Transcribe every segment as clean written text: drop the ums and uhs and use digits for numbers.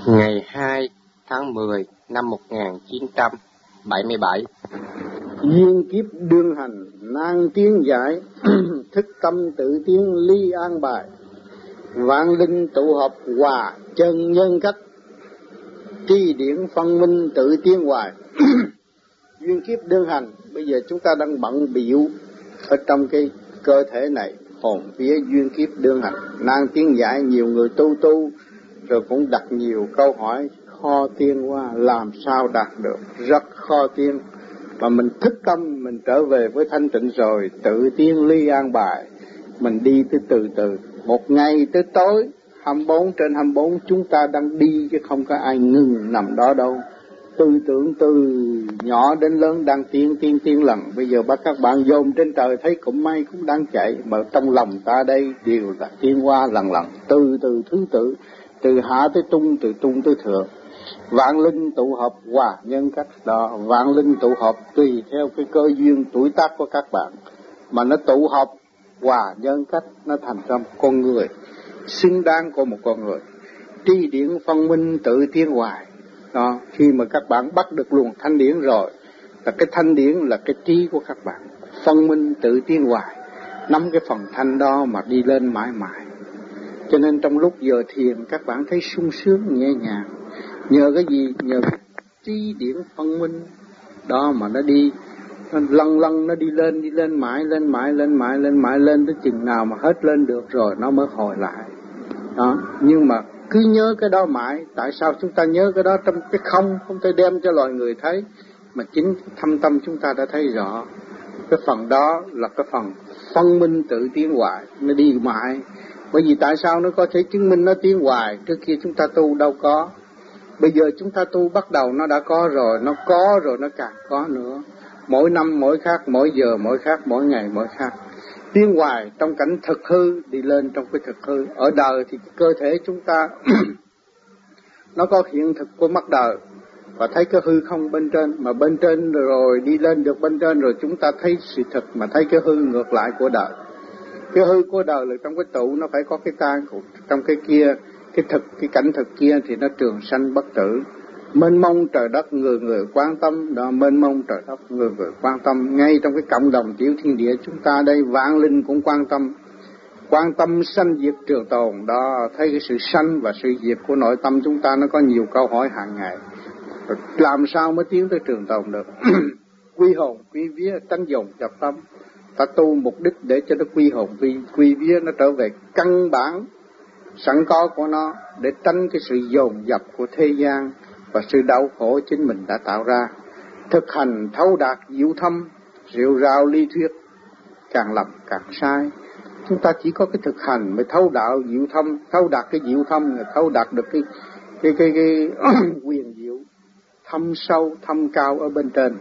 Ngày 2 tháng 10 năm 1977. Duyên kiếp đương hành nan tiến giải thức tâm tự tiến ly an bài, vạn linh tụ hợp hòa chân nhân cách, tri điển phân minh tự tiến hoài. Duyên kiếp đương hành, bây giờ chúng ta đang bận biểu ở trong cái cơ thể này, hồn vía duyên kiếp đương hành nan tiến giải. Nhiều người tu rồi cũng đặt nhiều câu hỏi khó tiên quá, làm sao đạt được, rất khó tiên. Mà mình thức tâm, mình trở về với thanh tịnh rồi, tự tiên ly an bài, mình đi từ từ, một ngày tới tối 24/24 chúng ta đang đi, chứ không có ai ngừng nằm đó đâu. Tư tưởng từ nhỏ đến lớn đang tiến lần. Bây giờ bắt các bạn dồn trên trời thấy cũng may cũng đang chạy, mà trong lòng ta đây đều là tiến hóa lần từ thứ tự, từ hạ tới tung, từ tung tới thượng. Vạn linh tụ hợp hòa nhân cách đó, vạn linh tụ hợp tùy theo cái cơ duyên tuổi tác của các bạn mà nó tụ hợp hòa nhân cách, nó thành ra một con người xứng đáng của một con người. Tri điển phân minh tự tiến hoài đó. Khi mà các bạn bắt được luồng thanh điển rồi, là cái thanh điển là cái trí của các bạn, phân minh tự tiến hoài, nắm cái phần thanh đó mà đi lên mãi mãi. Cho nên trong lúc giờ thiền các bạn thấy sung sướng nhẹ nhàng. Nhờ cái gì? Nhờ cái trí điển phân minh đó mà nó đi, nó lăn nó đi lên mãi, lên tới chừng nào mà hết lên được rồi nó mới hồi lại đó. Nhưng mà cứ nhớ cái đó mãi. Tại sao chúng ta nhớ cái đó? Trong cái không thể đem cho loài người thấy, mà chính thâm tâm chúng ta đã thấy rõ. Cái phần đó là cái phần phân minh tự tiến hoài, nó đi mãi. Bởi vì tại sao nó có thể chứng minh nó tiến hoài? Trước kia chúng ta tu đâu có. Bây giờ chúng ta tu bắt đầu nó đã có rồi, nó có rồi nó càng có nữa. Mỗi năm mỗi khác, mỗi giờ mỗi khác, mỗi ngày mỗi khác. Tiến hoài trong cảnh thực hư, đi lên trong cái thực hư. Ở đời thì cơ thể chúng ta nó có hiện thực của mắt đời và thấy cái hư không bên trên, mà bên trên rồi đi lên được bên trên rồi chúng ta thấy sự thật mà thấy cái hư ngược lại của đời. Cái hư của đời là trong cái tụ nó phải có cái tan, trong cái kia cái cảnh thực kia thì nó trường sanh bất tử. Mênh mông trời đất người người quan tâm đó, mênh mông trời đất người người quan tâm. Ngay trong cái cộng đồng tiểu thiên địa chúng ta đây, vạn linh cũng quan tâm sanh diệt trường tồn đó. Thấy cái sự sanh và sự diệt của nội tâm chúng ta, nó có nhiều câu hỏi hàng ngày. Làm sao mới tiến tới trường tồn được? Quy hồn quy vía tánh dồn nhập tâm. Ta tu mục đích để cho nó quy hồn quy vía, nó trở về căn bản sẵn có của nó, để tránh cái sự dồn dập của thế gian và sự đau khổ chính mình đã tạo ra. Thực hành thấu đạt diệu thâm, rượu rào ly thuyết, càng lầm càng sai. Chúng ta chỉ có cái thực hành mới thấu đạo diệu thâm, thấu đạt cái diệu thâm, thấu đạt được cái quyền diệu thâm sâu thâm cao ở bên trên.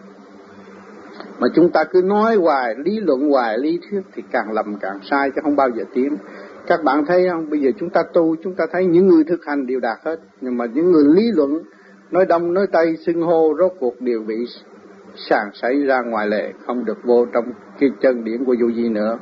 Mà chúng ta cứ nói hoài, lý luận hoài, lý thuyết thì càng lầm càng sai, chứ không bao giờ tiến. Các bạn thấy không? Bây giờ chúng ta tu, chúng ta thấy những người thực hành đều đạt hết, nhưng mà những người lý luận, nói đông nói tây, xưng hô, rốt cuộc đều bị sàng xảy ra ngoài lệ, không được vô trong cái chân điển của vô vi nữa.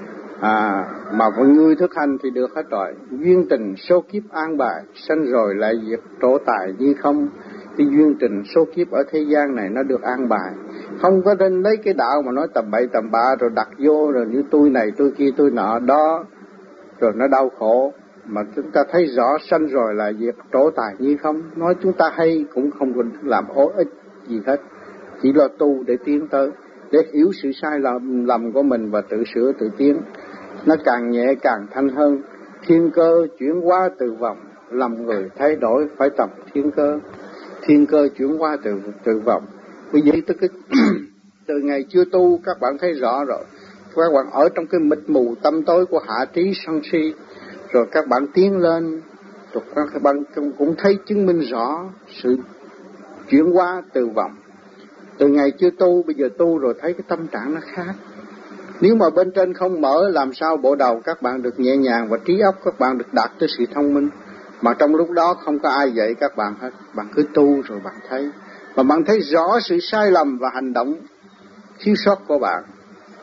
Mà mọi người thực hành thì được hết rồi. Duyên tình số kiếp an bài, sanh rồi lại diệt trổ tài như không. Cái duyên tình số kiếp ở thế gian này nó được an bài, không có nên lấy cái đạo mà nói tầm bậy tầm bạ rồi đặt vô, rồi như tôi này tôi kia tôi nọ đó, rồi nó đau khổ. Mà chúng ta thấy rõ sanh rồi là diệt trổ tài như không. Nói chúng ta hay cũng không cần làm ô ích gì hết, chỉ lo tu để tiến tới, để hiểu sự sai lầm của mình và tự sửa tự tiến. Nó càng nhẹ càng thanh hơn. Thiên cơ chuyển hóa từ vòng, lòng người thay đổi phải tầm thiên cơ. Thiên cơ chuyển hóa từ vòng. Bây giờ từ ngày chưa tu các bạn thấy rõ rồi. Các bạn ở trong cái mịt mù tâm tối của hạ trí sân si, rồi các bạn tiến lên, rồi các bạn cũng thấy chứng minh rõ sự chuyển hóa từ vòng. Từ ngày chưa tu, bây giờ tu rồi thấy cái tâm trạng nó khác. Nếu mà bên trên không mở, làm sao bộ đầu các bạn được nhẹ nhàng và trí óc các bạn được đạt tới sự thông minh. Mà trong lúc đó không có ai dạy các bạn hết, bạn cứ tu rồi bạn thấy. Và bạn thấy rõ sự sai lầm và hành động thiếu sót của bạn.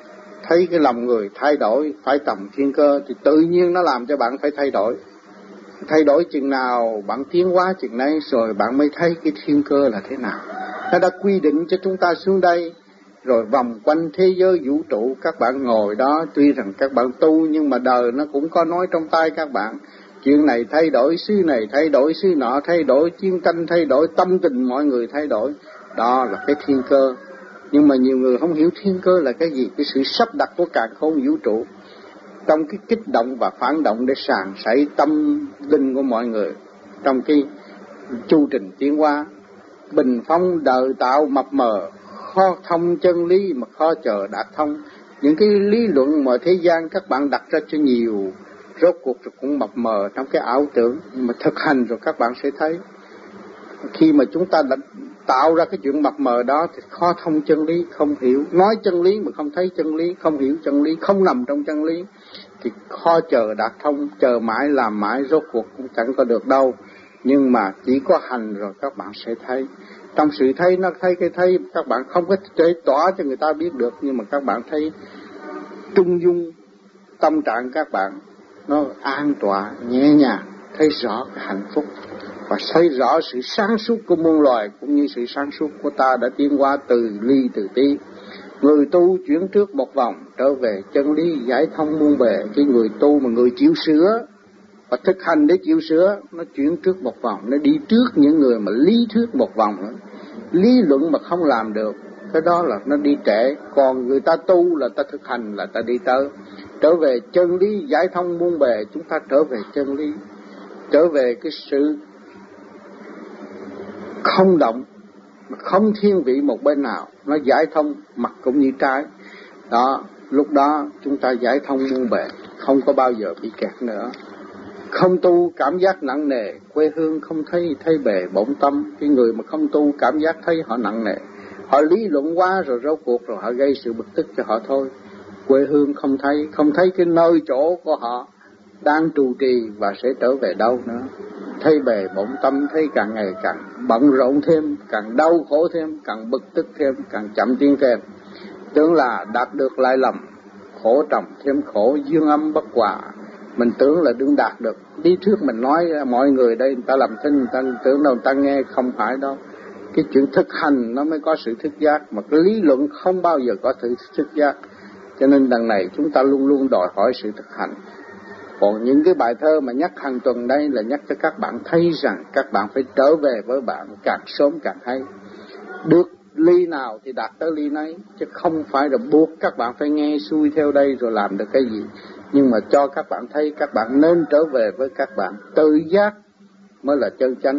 Thấy cái lòng người thay đổi phải tầm thiên cơ thì tự nhiên nó làm cho bạn phải thay đổi. Thay đổi chừng nào bạn tiến hóa chừng này rồi bạn mới thấy cái thiên cơ là thế nào. Nó đã quy định cho chúng ta xuống đây, rồi vòng quanh thế giới vũ trụ các bạn ngồi đó. Tuy rằng các bạn tu nhưng mà đời nó cũng có nói trong tay các bạn. Chuyện này thay đổi, xứ này thay đổi, xứ nọ thay đổi, chiến tranh thay đổi, tâm tình mọi người thay đổi. Đó là cái thiên cơ. Nhưng mà nhiều người không hiểu thiên cơ là cái gì. Cái sự sắp đặt của càn khôn vũ trụ trong cái kích động và phản động để sàng sảy tâm linh của mọi người trong cái chu trình tiến hóa. Bình phong đời tạo mập mờ, khó thông chân lý mà khó chờ đạt thông. Những cái lý luận mà thế gian các bạn đặt ra cho nhiều, rốt cuộc rồi cũng mập mờ trong cái ảo tưởng. Nhưng mà thực hành rồi các bạn sẽ thấy. Khi mà chúng ta đã tạo ra cái chuyện mập mờ đó thì khó thông chân lý, không hiểu. Nói chân lý mà không thấy chân lý, không hiểu chân lý, không nằm trong chân lý thì khó chờ đạt thông. Chờ mãi làm mãi rốt cuộc cũng chẳng có được đâu. Nhưng mà chỉ có hành rồi các bạn sẽ thấy. Trong sự thấy nó thấy cái thấy các bạn không có thể tỏa cho người ta biết được. Nhưng mà các bạn thấy trung dung tâm trạng các bạn nó an tọa nhẹ nhàng, thấy rõ cái hạnh phúc và thấy rõ sự sáng suốt của muôn loài cũng như sự sáng suốt của ta đã tiến hóa từ ly từ tí. Người tu chuyển trước một vòng trở về chân lý giải thông muôn bề. Cái người tu mà người chịu sửa và thực hành để chịu sửa, nó chuyển trước một vòng, nó đi trước những người mà lý thuyết một vòng nữa. Lý luận mà không làm được, cái đó là nó đi trễ. Còn người ta tu là ta thực hành là ta đi tới. Trở về chân lý giải thông muôn bề, chúng ta trở về chân lý, trở về cái sự không động, không thiên vị một bên nào, nó giải thông mặt cũng như trái. Đó, lúc đó chúng ta giải thông muôn bề, không có bao giờ bị kẹt nữa. Không tu cảm giác nặng nề, quê hương không thấy, thấy bề bổn tâm. Cái người mà không tu cảm giác thấy họ nặng nề, họ lý luận quá rồi rốt cuộc rồi họ gây sự bực tức cho họ thôi. Quê hương không thấy, không thấy cái nơi chỗ của họ đang trụ trì và sẽ trở về đâu nữa. Thấy bề bổn tâm, thấy càng ngày càng bận rộn thêm, càng đau khổ thêm, càng bực tức thêm, càng chậm tiến thêm. Tưởng là đạt được lại lầm, khổ trồng thêm khổ, dương âm bất hòa. Mình tưởng là đừng đạt được. Đi trước mình nói mọi người đây người ta làm thinh, người ta tưởng đâu người ta nghe, không phải đâu. Cái chuyện thực hành nó mới có sự thức giác, mà cái lý luận không bao giờ có sự thức giác. Cho nên đằng này chúng ta luôn luôn đòi hỏi sự thực hành. Còn những cái bài thơ mà nhắc hàng tuần đây là nhắc cho các bạn thấy rằng các bạn phải trở về với bạn càng sớm càng hay. Được ly nào thì đạt tới ly nấy, chứ không phải là buộc các bạn phải nghe xuôi theo đây rồi làm được cái gì. Nhưng mà cho các bạn thấy các bạn nên trở về với các bạn tự giác mới là chân chánh.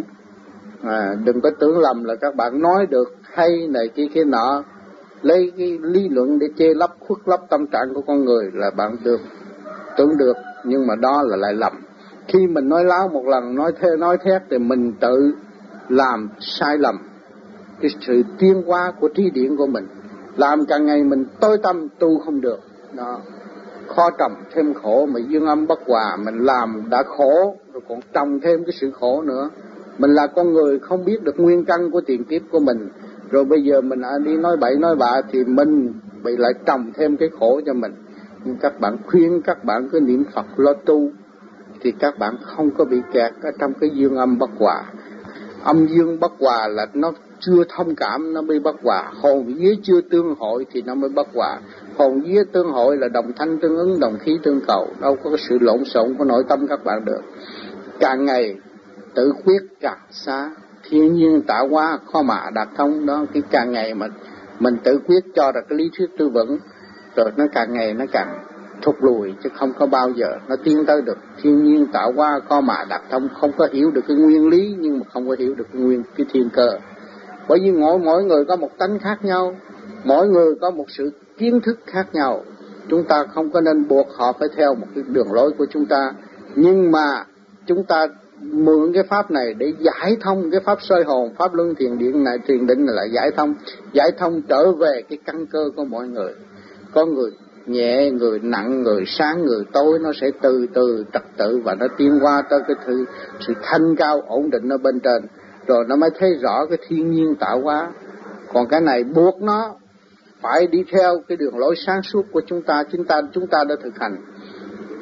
Đừng có tưởng lầm là các bạn nói được hay này kia nọ, lấy cái lý luận để che lấp khuất lấp tâm trạng của con người là bạn được tưởng được, nhưng mà đó là lại lầm. Khi mình nói láo một lần, nói thét thì mình tự làm sai lầm cái sự tiến hóa của trí điển của mình, làm càng ngày mình tối tâm tu không được. Đó, khó trồng thêm khổ, mà dương âm bất hòa. Mình làm đã khổ rồi còn trồng thêm cái sự khổ nữa. Mình là con người không biết được nguyên căn của tiền kiếp của mình, rồi bây giờ mình đi nói bậy nói bạ thì mình bị lại trồng thêm cái khổ cho mình. Nhưng các bạn khuyên các bạn cứ niệm Phật lo tu thì các bạn không có bị kẹt ở trong cái dương âm bất hòa. Âm dương bất hòa là nó chưa thông cảm nó mới bất hòa, hồn vía chưa tương hội thì nó mới bất hòa. Hồn vía tương hội là đồng thanh tương ứng, đồng khí tương cầu, đâu có cái sự lộn xộn của nội tâm các bạn được. Càng ngày tự quyết càng xa, thiên nhiên tạo hóa khó mà đạt thông. Đó, cái càng ngày mà mình tự quyết cho ra cái lý thuyết tư vững, rồi nó càng ngày nó càng thụt lùi, chứ không có bao giờ nó tiến tới được. Thiên nhiên tạo hóa khó mà đạt thông, không có hiểu được cái nguyên lý nhưng mà không có hiểu được cái thiên cơ. Bởi vì mỗi người có một tánh khác nhau, mỗi người có một sự kiến thức khác nhau. Chúng ta không có nên buộc họ phải theo một cái đường lối của chúng ta, nhưng mà chúng ta mượn cái pháp này để giải thông cái pháp soi hồn, pháp luân thiền điện này, thiền định này là giải thông trở về cái căn cơ của mọi người. Có người nhẹ, người nặng, người sáng, người tối, nó sẽ từ từ trật tự và nó tiến qua tới cái sự thanh cao ổn định ở bên trên, rồi nó mới thấy rõ cái thiên nhiên tạo hóa. Còn cái này buộc nó phải đi theo cái đường lối sáng suốt của chúng ta đã thực hành.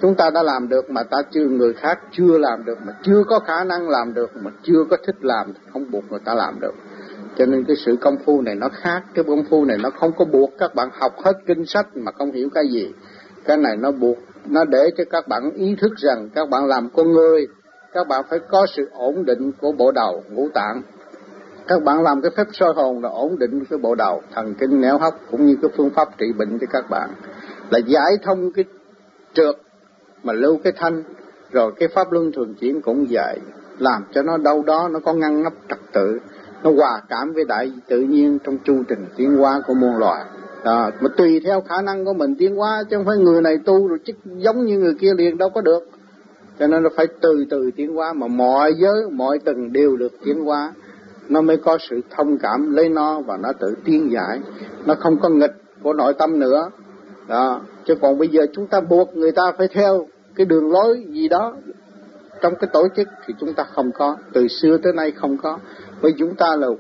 Chúng ta đã làm được mà người khác chưa làm được, mà chưa có khả năng làm được, mà chưa có thích làm, không buộc người ta làm được. Cho nên cái sự công phu này nó khác. Cái công phu này nó không có buộc các bạn học hết kinh sách mà không hiểu cái gì. Cái này nó buộc, nó để cho các bạn ý thức rằng các bạn làm con người, các bạn phải có sự ổn định của bộ đầu, ngũ tạng. Các bạn làm cái phép soi hồn là ổn định cái bộ đầu, thần kinh não hốc, cũng như cái phương pháp trị bệnh cho các bạn là giải thông cái trượt mà lưu cái thanh. Rồi cái pháp luân thường chuyển cũng vậy, làm cho nó đâu đó nó có ngăn nắp trật tự, nó hòa cảm với đại tự nhiên trong chu trình tiến hóa của muôn loài. Mà tùy theo khả năng của mình tiến hóa, chứ không phải người này tu rồi chức giống như người kia liền, đâu có được. Cho nên nó phải từ từ tiến hóa, mà mọi giới, mọi tầng đều được tiến hóa, nó mới có sự thông cảm lấy nó và nó tự tiến giải, nó không có nghịch của nội tâm nữa. Chứ còn bây giờ chúng ta buộc người ta phải theo cái đường lối gì đó trong cái tổ chức thì chúng ta không có, từ xưa tới nay không có. Bởi chúng ta là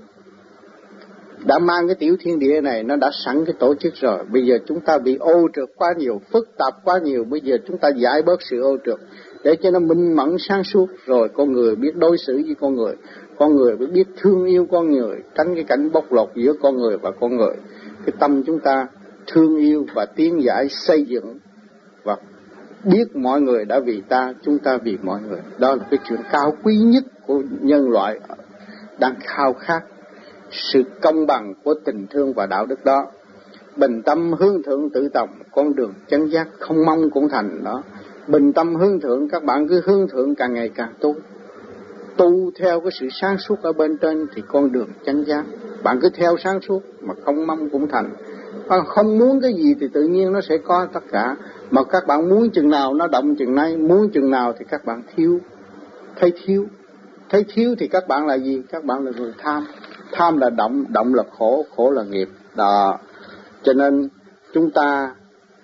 đã mang cái tiểu thiên địa này, nó đã sẵn cái tổ chức rồi. Bây giờ chúng ta bị ô trượt quá nhiều, phức tạp quá nhiều, bây giờ chúng ta giải bớt sự ô trượt để cho nó minh mẫn sáng suốt. Rồi con người biết đối xử với con người biết thương yêu con người, tránh cái cảnh bóc lột giữa con người và con người. Cái tâm chúng ta thương yêu và tiến giải xây dựng và biết mọi người đã vì ta, chúng ta vì mọi người. Đó là cái chuyện cao quý nhất của nhân loại đang khao khát sự công bằng của tình thương và đạo đức đó. Bình tâm hướng thượng tự tòng, con đường chân giác không mong cũng thành đó. Bình tâm hướng thượng, các bạn cứ hướng thượng càng ngày càng tu theo cái sự sáng suốt ở bên trên thì con đường chân giác. Bạn cứ theo sáng suốt mà không mong cũng thành. Bạn không muốn cái gì thì tự nhiên nó sẽ có tất cả. Mà các bạn muốn chừng nào nó động chừng nay, muốn chừng nào thì các bạn thấy thiếu thì các bạn là gì? Các bạn là người tham. Tham là động là khổ là nghiệp. Đó. Cho nên chúng ta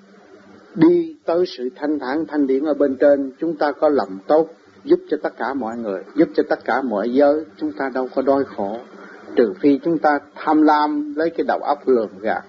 đi tới sự thanh thản thanh điển ở bên trên, chúng ta có lòng tốt, giúp cho tất cả mọi người, giúp cho tất cả mọi giới, chúng ta đâu có đói khổ. Trừ phi chúng ta tham lam lấy cái đầu óc lường gạt,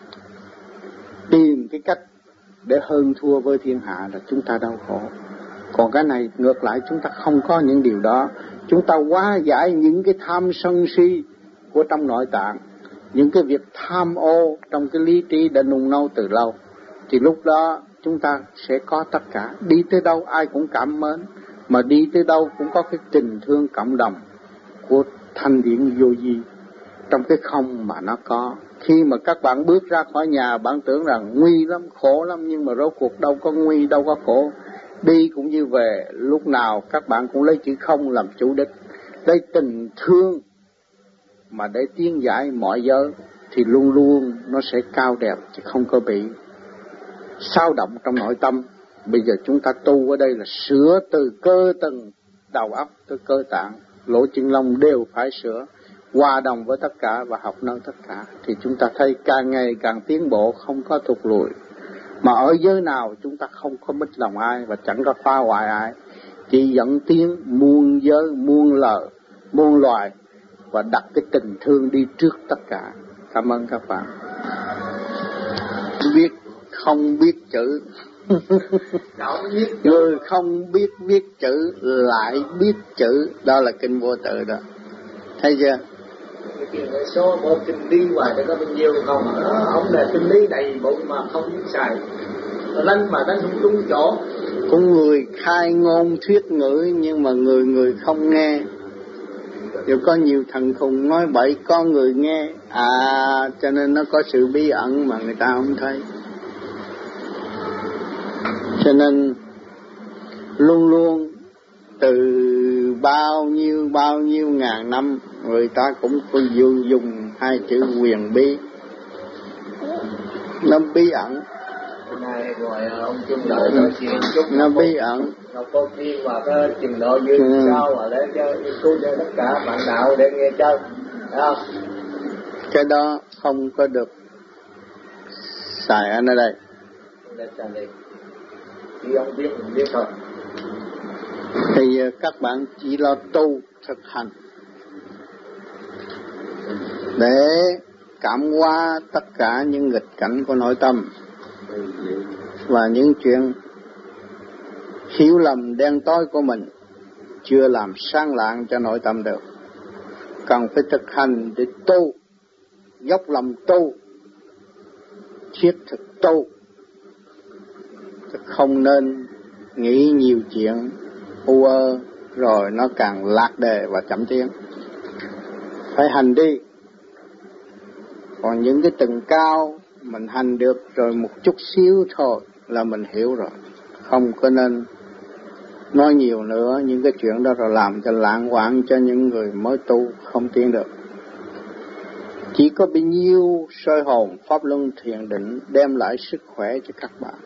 tìm cái cách để hơn thua với thiên hạ là chúng ta đau khổ. Còn cái này ngược lại, chúng ta không có những điều đó. Chúng ta hóa giải những cái tham sân si của trong nội tạng, những cái việc tham ô trong cái lý trí đã nung nấu từ lâu, thì lúc đó chúng ta sẽ có tất cả. Đi tới đâu ai cũng cảm mến, mà đi tới đâu cũng có cái tình thương cộng đồng của thanh điển vô vi trong cái không mà nó có. Khi mà các bạn bước ra khỏi nhà, bạn tưởng rằng nguy lắm, khổ lắm, nhưng mà rốt cuộc đâu có nguy, đâu có khổ. Đi cũng như về, lúc nào các bạn cũng lấy chữ không làm chủ đích, lấy tình thương mà để tiến giải mọi giới, thì luôn luôn nó sẽ cao đẹp, chứ không có bị xao động trong nội tâm. Bây giờ chúng ta tu ở đây là sửa từ cơ tầng đầu óc tới cơ tạng, lỗ chân lông đều phải sửa, hòa đồng với tất cả và học nơi tất cả, thì chúng ta thấy càng ngày càng tiến bộ, không có thụt lùi. Mà ở giới nào chúng ta không có mít lòng ai và chẳng có phá hoại ai, chỉ dẫn tiến muôn giới, muôn lời, muôn loài và đặt cái tình thương đi trước tất cả. Cảm ơn các bạn. Không biết chữ người không biết viết chữ lại biết chữ, đó là kinh Vô Tự đó, thấy chưa? Số bộ kinh lý hoài để có bao nhiêu không, ông là kinh lý đầy bụng mà không biết xài, đánh mà đánh không đúng chỗ. Có người khai ngôn thuyết ngữ nhưng mà người không nghe. Rồi có nhiều thằng khùng nói bậy, có người nghe, cho nên nó có sự bí ẩn mà người ta không thấy. Cho nên luôn luôn từ bao nhiêu ngàn năm người ta cũng có dùng hai chữ quyền bí, nó bí ẩn. Này rồi ông chung đợi nói chuyện chút nó bí ẩn. Ngọc Cô Thiên và cái trình độ dư sao mà để cho cứu cho tất cả bạn đạo để nghe chơi, thấy không? Cái đó không có được xài ở nơi đây. Thì ông biết mình biết thôi. Thì các bạn chỉ lo tu thực hành để cảm hóa tất cả những nghịch cảnh của nội tâm và những chuyện hiểu lầm đen tối của mình chưa làm sáng lạng cho nội tâm được. Cần phải thực hành để tu, dốc lòng tu, thiết thực tu, không nên nghĩ nhiều chuyện u ơ rồi nó càng lạc đề và chậm tiến. Phải hành đi. Còn những cái tầng cao mình hành được rồi một chút xíu thôi là mình hiểu rồi. Không có nên nói nhiều nữa, những cái chuyện đó rồi làm cho lãng quạng cho những người mới tu không tiến được. Chỉ có bấy nhiêu soi hồn pháp luân thiền định đem lại sức khỏe cho các bạn.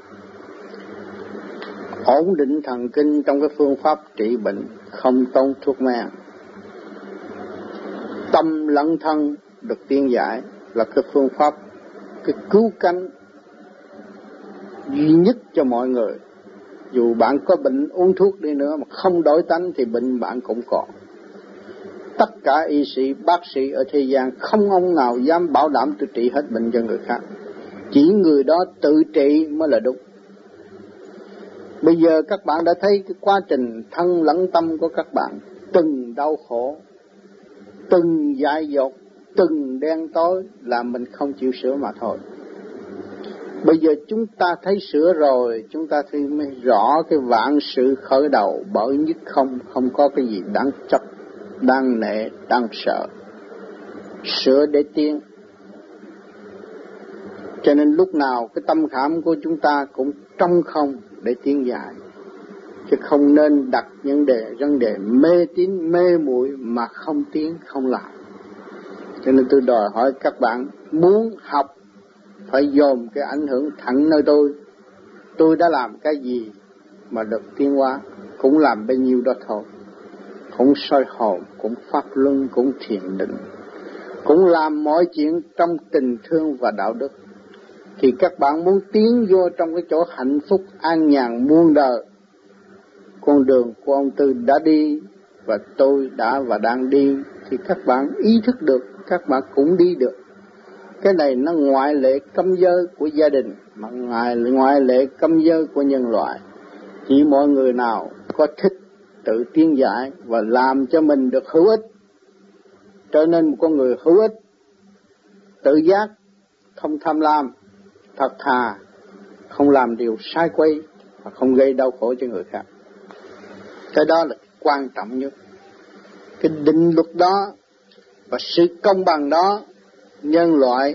Ổn định thần kinh trong cái phương pháp trị bệnh, không tốn thuốc men. Tâm lẫn thân được tiên giải là cái phương pháp, cái cứu cánh duy nhất cho mọi người. Dù bạn có bệnh uống thuốc đi nữa mà không đổi tánh thì bệnh bạn cũng còn. Tất cả y sĩ, bác sĩ ở thế gian không ông nào dám bảo đảm tôi trị hết bệnh cho người khác. Chỉ người đó tự trị mới là đúng. Bây giờ các bạn đã thấy cái quá trình thân lẫn tâm của các bạn, từng đau khổ, từng dại dột, từng đen tối là mình không chịu sửa mà thôi. Bây giờ chúng ta thấy sửa rồi, chúng ta thấy mới rõ cái vạn sự khởi đầu bởi nhất không có cái gì đáng chấp, đáng nể, đáng sợ. Sửa để tiến. Cho nên lúc nào cái tâm khảm của chúng ta cũng trong không để tiến giải. Chứ không nên đặt những vấn đề mê tín, mê muội mà không tiến, không làm. Cho nên tôi đòi hỏi các bạn muốn học phải dồn cái ảnh hưởng thẳng nơi tôi. Tôi đã làm cái gì mà được tiến hóa, cũng làm bấy nhiêu đó thôi. Cũng soi hồn, cũng pháp luân, cũng thiền định, cũng làm mọi chuyện trong tình thương và đạo đức. Thì các bạn muốn tiến vô trong cái chỗ hạnh phúc an nhàn muôn đời, con đường của ông Tư đã đi và tôi đã và đang đi, thì các bạn ý thức được, các bạn cũng đi được. Cái này nó ngoại lệ cấm giới của gia đình, mà ngoại lệ cấm giới của nhân loại. Chỉ mọi người nào có thích tự tiến giải và làm cho mình được hữu ích, trở nên một con người hữu ích, tự giác, không tham lam, thật thà, không làm điều sai quấy và không gây đau khổ cho người khác. Cái đó là quan trọng nhất. Cái định luật đó và sự công bằng đó, nhân loại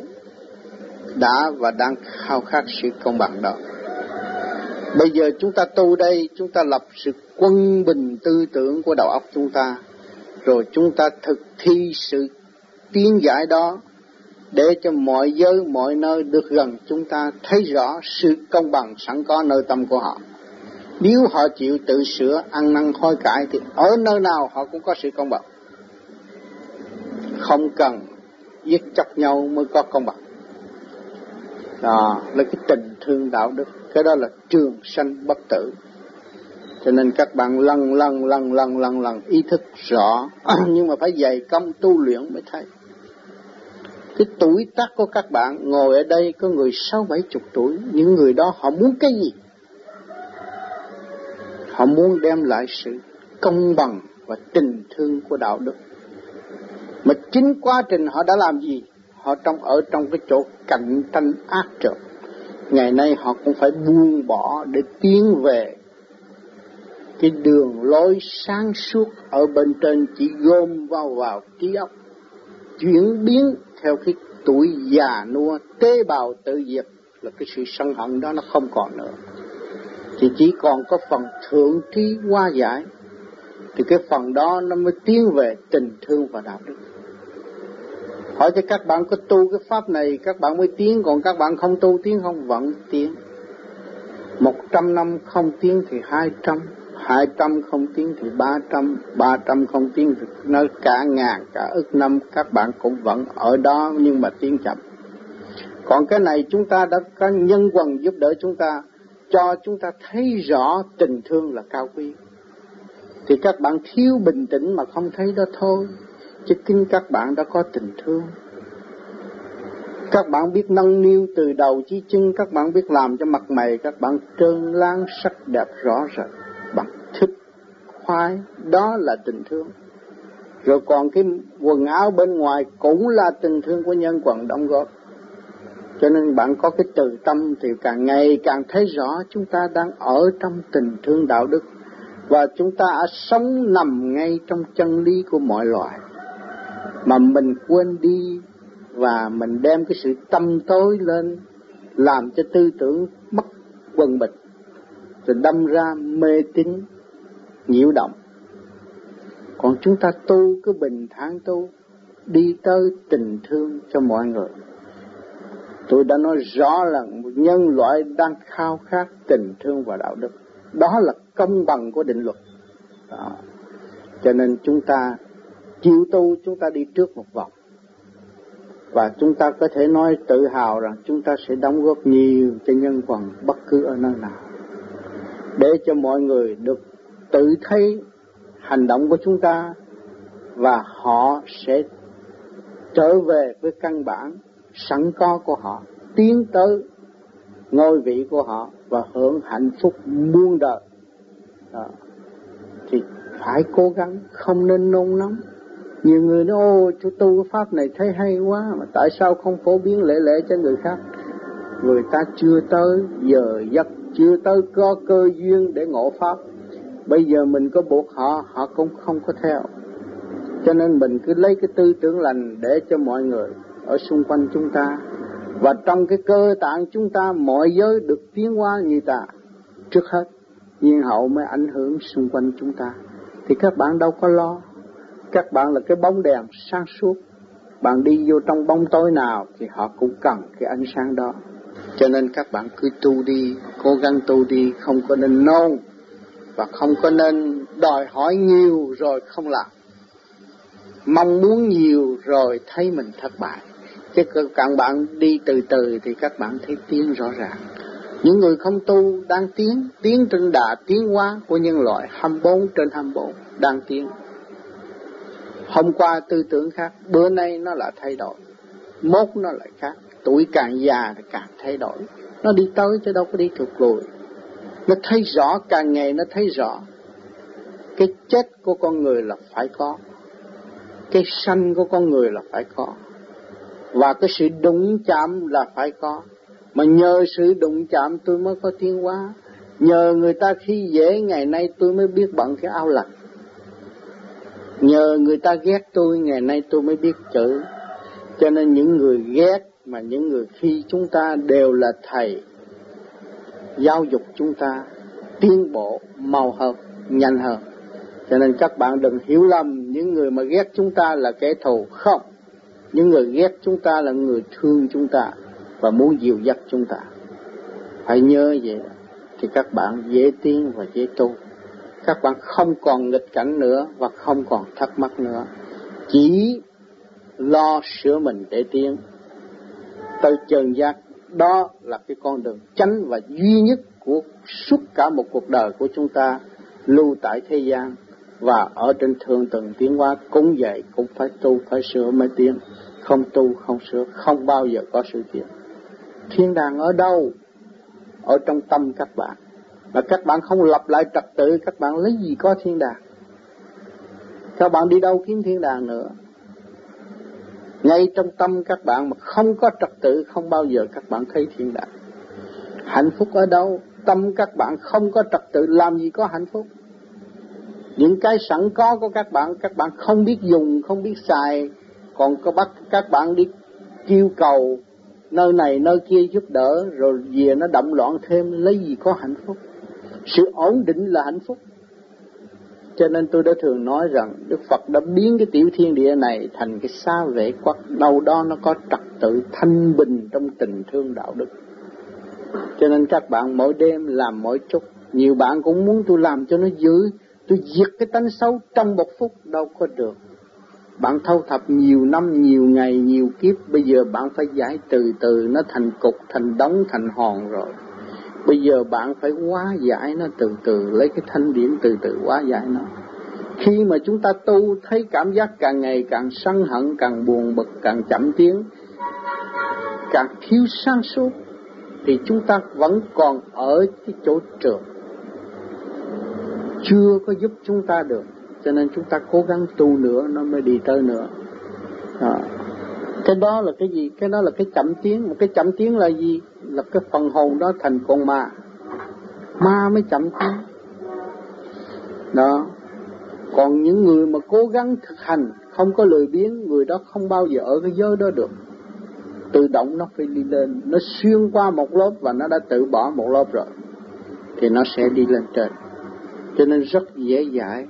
đã và đang khao khát sự công bằng đó. Bây giờ chúng ta tu đây, chúng ta lập sự quân bình tư tưởng của đầu óc chúng ta, rồi chúng ta thực thi sự tiến giải đó để cho mọi giới, mọi nơi được gần chúng ta thấy rõ sự công bằng sẵn có nơi tâm của họ. Nếu họ chịu tự sửa, ăn năn hối cải thì ở nơi nào họ cũng có sự công bằng. Không cần giết chóc nhau mới có công bằng. Đó là cái tình thương đạo đức, cái đó là trường sanh bất tử. Cho nên các bạn lần ý thức rõ, nhưng mà phải dày công tu luyện mới thấy. Cái tuổi tác của các bạn ngồi ở đây có người 60-70 tuổi, những người đó họ muốn cái gì? Họ muốn đem lại sự công bằng và tình thương của đạo đức. Mà chính quá trình họ đã làm gì? Họ ở trong cái chỗ cạnh tranh ác trượt. Ngày nay họ cũng phải buông bỏ để tiến về cái đường lối sáng suốt ở bên trên, chỉ gom vào trí óc, chuyển biến theo cái tuổi già nua, tế bào tự diệt, là cái sự sân hận đó nó không còn nữa. Thì chỉ còn có phần thượng trí hóa giải, thì cái phần đó nó mới tiến về tình thương và đạo đức. Hỏi cho các bạn có tu cái pháp này các bạn mới tiến, còn các bạn không tu tiến không? Vẫn tiến. 100 năm không tiến thì 200, 200 không tiến thì 300, 300 không tiến thì nó cả ngàn, cả ức năm các bạn cũng vẫn ở đó nhưng mà tiến chậm. Còn cái này chúng ta đã có nhân quần giúp đỡ chúng ta, cho chúng ta thấy rõ tình thương là cao quý. Thì các bạn thiếu bình tĩnh mà không thấy đó thôi, chứ kinh các bạn đã có tình thương. Các bạn biết nâng niu từ đầu chí chân, các bạn biết làm cho mặt mày các bạn trơn láng sắc đẹp rõ rệt. Bạn thích khoái, đó là tình thương. Rồi còn cái quần áo bên ngoài cũng là tình thương của nhân quần đóng góp. Cho nên bạn có cái từ tâm thì càng ngày càng thấy rõ chúng ta đang ở trong tình thương đạo đức. Và chúng ta sống nằm ngay trong chân lý của mọi loài. Mà mình quên đi và mình đem cái sự tâm tối lên, làm cho tư tưởng mất quân bình, rồi đâm ra mê tín, nhiễu động. Còn chúng ta tu cứ bình thản tu, đi tới tình thương cho mọi người. Tôi đã nói rõ là nhân loại đang khao khát tình thương và đạo đức. Đó là công bằng của định luật. Đó. Cho nên chúng ta chịu tu, chúng ta đi trước một vòng. Và chúng ta có thể nói tự hào rằng chúng ta sẽ đóng góp nhiều cho nhân quần bất cứ ở nơi nào. Để cho mọi người được tự thấy hành động của chúng ta và họ sẽ trở về với căn bản sẵn có của họ, tiến tới ngôi vị của họ và hưởng hạnh phúc muôn đời. Đó. Thì phải cố gắng, không nên nôn nóng. Nhiều người nói, ô, chú tu cái pháp này thấy hay quá, mà tại sao không phổ biến lễ cho người khác? Người ta chưa tới giờ giấc, chưa tới có cơ duyên để ngộ pháp. Bây giờ mình có buộc họ, họ cũng không có theo. Cho nên mình cứ lấy cái tư tưởng lành để cho mọi người ở xung quanh chúng ta. Và trong cái cơ tạng chúng ta, mọi giới được tiến hóa như ta. Trước hết, nhiên hậu mới ảnh hưởng xung quanh chúng ta. Thì các bạn đâu có lo. Các bạn là cái bóng đèn sáng suốt. Bạn đi vô trong bóng tối nào thì họ cũng cần cái ánh sáng đó. Cho nên các bạn cứ tu đi, cố gắng tu đi, không có nên nôn. Và không có nên đòi hỏi nhiều rồi không làm. Mong muốn nhiều rồi thấy mình thất bại. Chứ các bạn đi từ từ thì các bạn thấy tiến rõ ràng. Những người không tu đang tiến trên đà tiến hóa của nhân loại 24/24 đang tiến. Hôm qua tư tưởng khác, bữa nay nó lại thay đổi, mốt nó lại khác. Tuổi càng già thì càng thay đổi. Nó đi tới chứ đâu có đi thụt lùi. Nó thấy rõ, càng ngày nó thấy rõ. Cái chết của con người là phải có, cái sanh của con người là phải có, và cái sự đụng chạm là phải có. Mà nhờ sự đụng chạm tôi mới có tiến hóa. Nhờ người ta khi dễ ngày nay tôi mới biết bận cái áo lạnh. Nhờ người ta ghét tôi ngày nay tôi mới biết chữ. Cho nên những người ghét mà những người khi chúng ta đều là thầy giáo dục chúng ta tiến bộ mau hơn, nhanh hơn. Cho nên các bạn đừng hiểu lầm những người mà ghét chúng ta là kẻ thù. Không, những người ghét chúng ta là người thương chúng ta và muốn dìu dắt chúng ta. Phải nhớ vậy thì các bạn dễ tiến và dễ tu. Các bạn không còn nghịch cảnh nữa và không còn thắc mắc nữa. Chỉ lo sửa mình để tiến tới chân giác. Đó là cái con đường chánh và duy nhất của suốt cả một cuộc đời của chúng ta lưu tại thế gian. Và ở trên thượng tầng tiến hóa cũng vậy, cũng phải tu, phải sửa mới tiến. Không tu, không sửa, không bao giờ có sự tiến. Thiên đàng ở đâu? Ở trong tâm các bạn. Mà các bạn không lập lại trật tự, các bạn lấy gì có thiên đàng? Các bạn đi đâu kiếm thiên đàng nữa? Ngay trong tâm các bạn mà không có trật tự, không bao giờ các bạn thấy thiên đàng. Hạnh phúc ở đâu? Tâm các bạn không có trật tự, làm gì có hạnh phúc? Những cái sẵn có của các bạn không biết dùng, không biết xài, còn có bắt các bạn đi kêu cầu nơi này nơi kia giúp đỡ, rồi về nó động loạn thêm, lấy gì có hạnh phúc? Sự ổn định là hạnh phúc. Cho nên tôi đã thường nói rằng Đức Phật đã biến cái tiểu thiên địa này thành cái xá vệ quốc, đâu đó nó có trật tự thanh bình trong tình thương đạo đức. Cho nên các bạn mỗi đêm làm mỗi chút. Nhiều bạn cũng muốn tôi làm cho nó dữ, tôi diệt cái tánh xấu trong một phút, đâu có được. Bạn thâu thập nhiều năm, nhiều ngày, nhiều kiếp, bây giờ bạn phải giải từ từ, nó thành cục, thành đống, thành hòn rồi. Bây giờ bạn phải hóa giải nó từ từ, lấy cái thanh điển từ từ hóa giải nó. Khi mà chúng ta tu thấy cảm giác càng ngày càng sân hận, càng buồn bực, càng chậm tiến, càng thiếu sáng suốt thì chúng ta vẫn còn ở cái chỗ trượt, chưa có giúp chúng ta được. Cho nên chúng ta cố gắng tu nữa nó mới đi tới nữa. Cái đó là cái gì? Cái đó là cái chậm tiến. Một cái chậm tiến là gì? Là cái phần hồn đó thành con ma. Ma mới chậm tiến. Đó. Còn những người mà cố gắng thực hành, không có lười biếng, người đó không bao giờ ở cái giới đó được. Tự động nó phải đi lên. Nó xuyên qua một lớp và nó đã tự bỏ một lớp rồi, thì nó sẽ đi lên trên. Cho nên rất dễ dãi.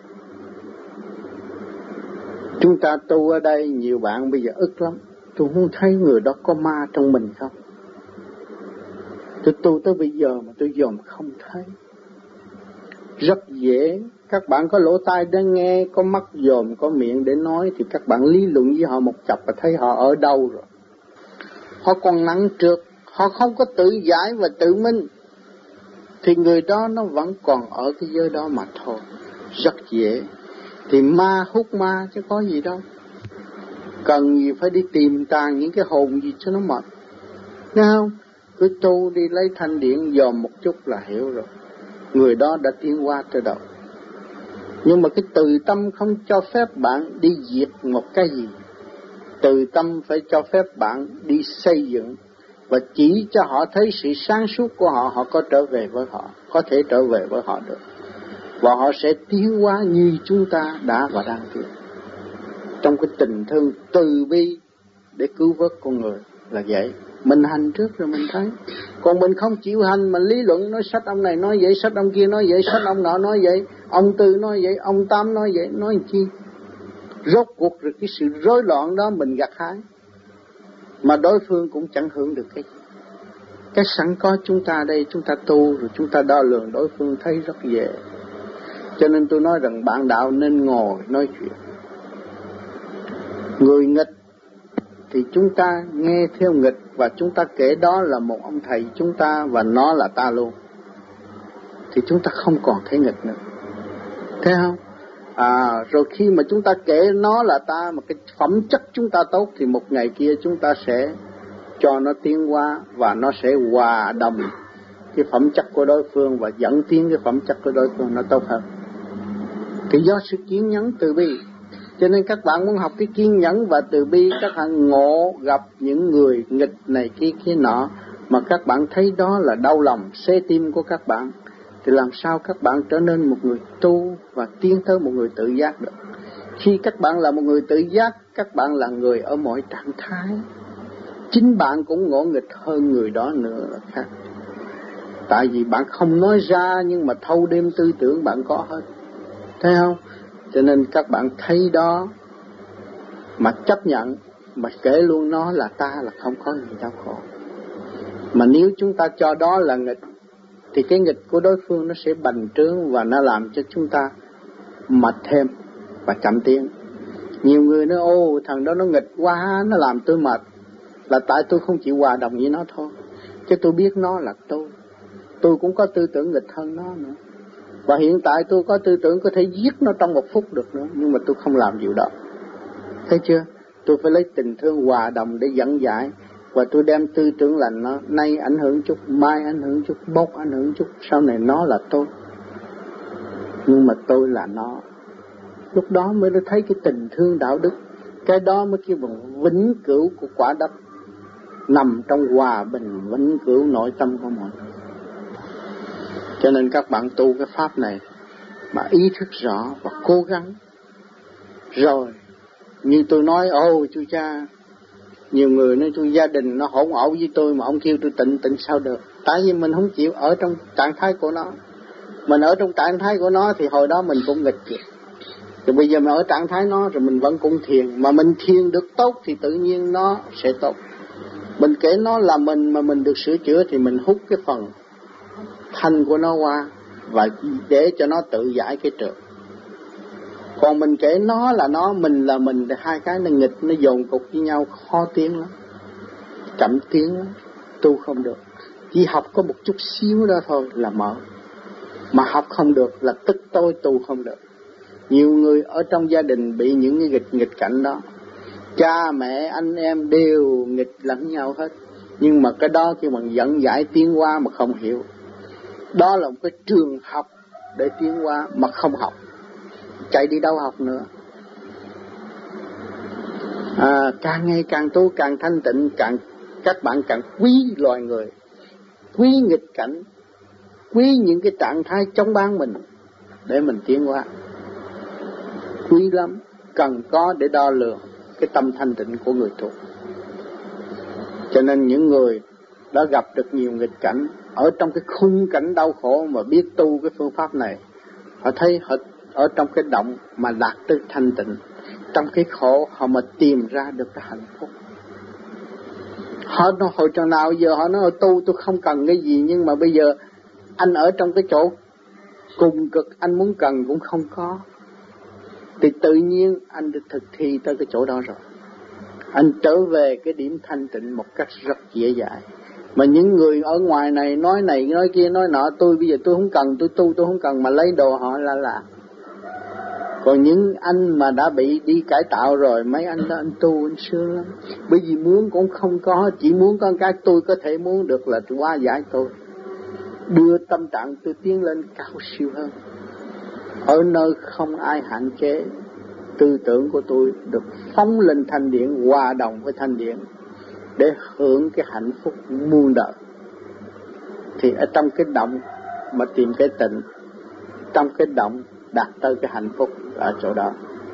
Chúng ta tu ở đây, nhiều bạn bây giờ ức lắm. Tôi không thấy người đó có ma trong mình không? Tôi tu tới bây giờ mà tôi dòm không thấy. Rất dễ. Các bạn có lỗ tai để nghe, có mắt dòm, có miệng để nói, thì các bạn lý luận với họ một chập và thấy họ ở đâu rồi. Họ còn nặng trược, họ không có tự giải và tự minh, thì người đó nó vẫn còn ở cái giới đó mà thôi. Rất dễ. Thì ma hút ma chứ có gì đâu. Cần gì phải đi tìm tàng những cái hồn gì cho nó mệt. Thấy không? Cứ tu đi lấy thanh điển dòm một chút là hiểu rồi. Người đó đã tiến qua tới đâu. Nhưng mà cái từ tâm không cho phép bạn đi diệt một cái gì. Từ tâm phải cho phép bạn đi xây dựng và chỉ cho họ thấy sự sáng suốt của họ, họ có trở về với họ, có thể trở về với họ được. Và họ sẽ tiến hóa như chúng ta đã và đang tiến. Trong cái tình thương từ bi để cứu vớt con người là vậy. Mình hành trước rồi mình thấy. Còn mình không chịu hành, mình lý luận, nói sách ông này nói vậy, sách ông kia nói vậy, sách ông nọ nói vậy, ông Tư nói vậy, ông Tám nói vậy, nói chi. Rốt cuộc rồi cái sự rối loạn đó mình gặt hái, mà đối phương cũng chẳng hưởng được cái gì. Cái sẵn có chúng ta đây, chúng ta tu rồi chúng ta đo lường đối phương thấy rất dễ. Cho nên tôi nói rằng bạn đạo nên ngồi nói chuyện. Người nghịch thì chúng ta nghe theo nghịch, và chúng ta kể đó là một ông thầy chúng ta và nó là ta luôn, thì chúng ta không còn thấy nghịch nữa. Thấy không? Rồi khi mà chúng ta kể nó là ta, mà cái phẩm chất chúng ta tốt, thì một ngày kia chúng ta sẽ cho nó tiến hóa và nó sẽ hòa đồng cái phẩm chất của đối phương và dẫn tiến cái phẩm chất của đối phương nó tốt hơn. Thì do sự kiên nhẫn từ bi. Cho nên các bạn muốn học cái kiên nhẫn và từ bi, các bạn ngộ gặp những người nghịch này kia nọ mà các bạn thấy đó là đau lòng, xé tim của các bạn, thì làm sao các bạn trở nên một người tu và tiến tới một người tự giác được. Khi các bạn là một người tự giác, các bạn là người ở mọi trạng thái. Chính bạn cũng ngộ nghịch hơn người đó nữa là khác. Tại vì bạn không nói ra, nhưng mà thâu đêm tư tưởng bạn có hết. Thấy không? Cho nên các bạn thấy đó mà chấp nhận, mà kể luôn nó là ta, là không có gì đau khổ. Mà nếu chúng ta cho đó là nghịch, thì cái nghịch của đối phương nó sẽ bành trướng và nó làm cho chúng ta mệt thêm và chậm tiến. Nhiều người nói ô thằng đó nó nghịch quá, nó làm tôi mệt, là tại tôi không chịu hòa đồng với nó thôi. Chứ tôi biết nó là tôi cũng có tư tưởng nghịch hơn nó nữa. Và hiện tại tôi có tư tưởng có thể giết nó trong một phút được nữa, nhưng mà tôi không làm điều đó. Thấy chưa? Tôi phải lấy tình thương hòa đồng để dẫn giải. Và tôi đem tư tưởng lành nó, nay ảnh hưởng chút, mai ảnh hưởng chút, mốt ảnh hưởng chút, sau này nó là tôi, nhưng mà tôi là nó. Lúc đó mới thấy cái tình thương đạo đức. Cái đó mới kêu bằng vĩnh cửu của quả đất, nằm trong hòa bình vĩnh cửu nội tâm của mọi người. Cho nên các bạn tu cái pháp này mà ý thức rõ và cố gắng. Rồi như tôi nói, chú cha, nhiều người nói tôi gia đình nó hỗn ẩu với tôi mà ông kêu tôi tịnh sao được. Tại vì mình không chịu ở trong trạng thái của nó. Mình ở trong trạng thái của nó thì hồi đó mình cũng nghịch kìa. Rồi bây giờ mình ở trạng thái nó rồi mình vẫn cũng thiền. Mà mình thiền được tốt thì tự nhiên nó sẽ tốt. Mình kể nó là mình mà mình được sửa chữa thì mình hút cái phần thanh của nó qua và để cho nó tự giải cái trượt. Còn mình kể nó là nó, mình là mình, hai cái nó nghịch, nó dồn cục với nhau, khó tiến lắm, chậm tiến lắm, tu không được. Chỉ học có một chút xíu đó thôi là mở, mà học không được là tức tôi tu không được. Nhiều người ở trong gia đình bị những cái nghịch cảnh đó, cha mẹ anh em đều nghịch lẫn nhau hết, nhưng mà cái đó khi mình dẫn giải tiến hóa mà không hiểu, đó là một cái trường học để tiến hóa mà không học, chạy đi đâu học nữa. Càng ngày càng tu càng thanh tịnh, các bạn càng quý loài người, quý nghịch cảnh, quý những cái trạng thái chống bán mình để mình tiến hóa. Quý lắm, cần có để đo lường cái tâm thanh tịnh của người tu. Cho nên những người đã gặp được nhiều nghịch cảnh, ở trong cái khung cảnh đau khổ mà biết tu cái phương pháp này, họ thấy họ ở trong cái động mà đạt tới thanh tịnh, trong cái khổ họ mà tìm ra được cái hạnh phúc. Họ nói hồi trò nào giờ họ nói tu tôi không cần cái gì, nhưng mà bây giờ anh ở trong cái chỗ cùng cực, anh muốn cần cũng không có, thì tự nhiên anh được thực thi tới cái chỗ đó rồi, anh trở về cái điểm thanh tịnh một cách rất dễ dãi. Mà những người ở ngoài này nói kia nói nọ, tôi bây giờ tôi không cần, tôi tu tôi không cần, mà lấy đồ họ là. Còn những anh mà đã bị đi cải tạo rồi, mấy anh đó anh tu anh sướng lắm, bởi vì muốn cũng không có, chỉ muốn con cái tôi có thể muốn được là hóa giải tôi, đưa tâm trạng tôi tiến lên cao siêu hơn, ở nơi không ai hạn chế. Tư tưởng của tôi được phóng lên thanh điển, hòa đồng với thanh điển để hưởng cái hạnh phúc muôn đời. Thì ở trong cái động mà tìm cái tịnh, trong cái động đạt tới cái hạnh phúc ở chỗ đó.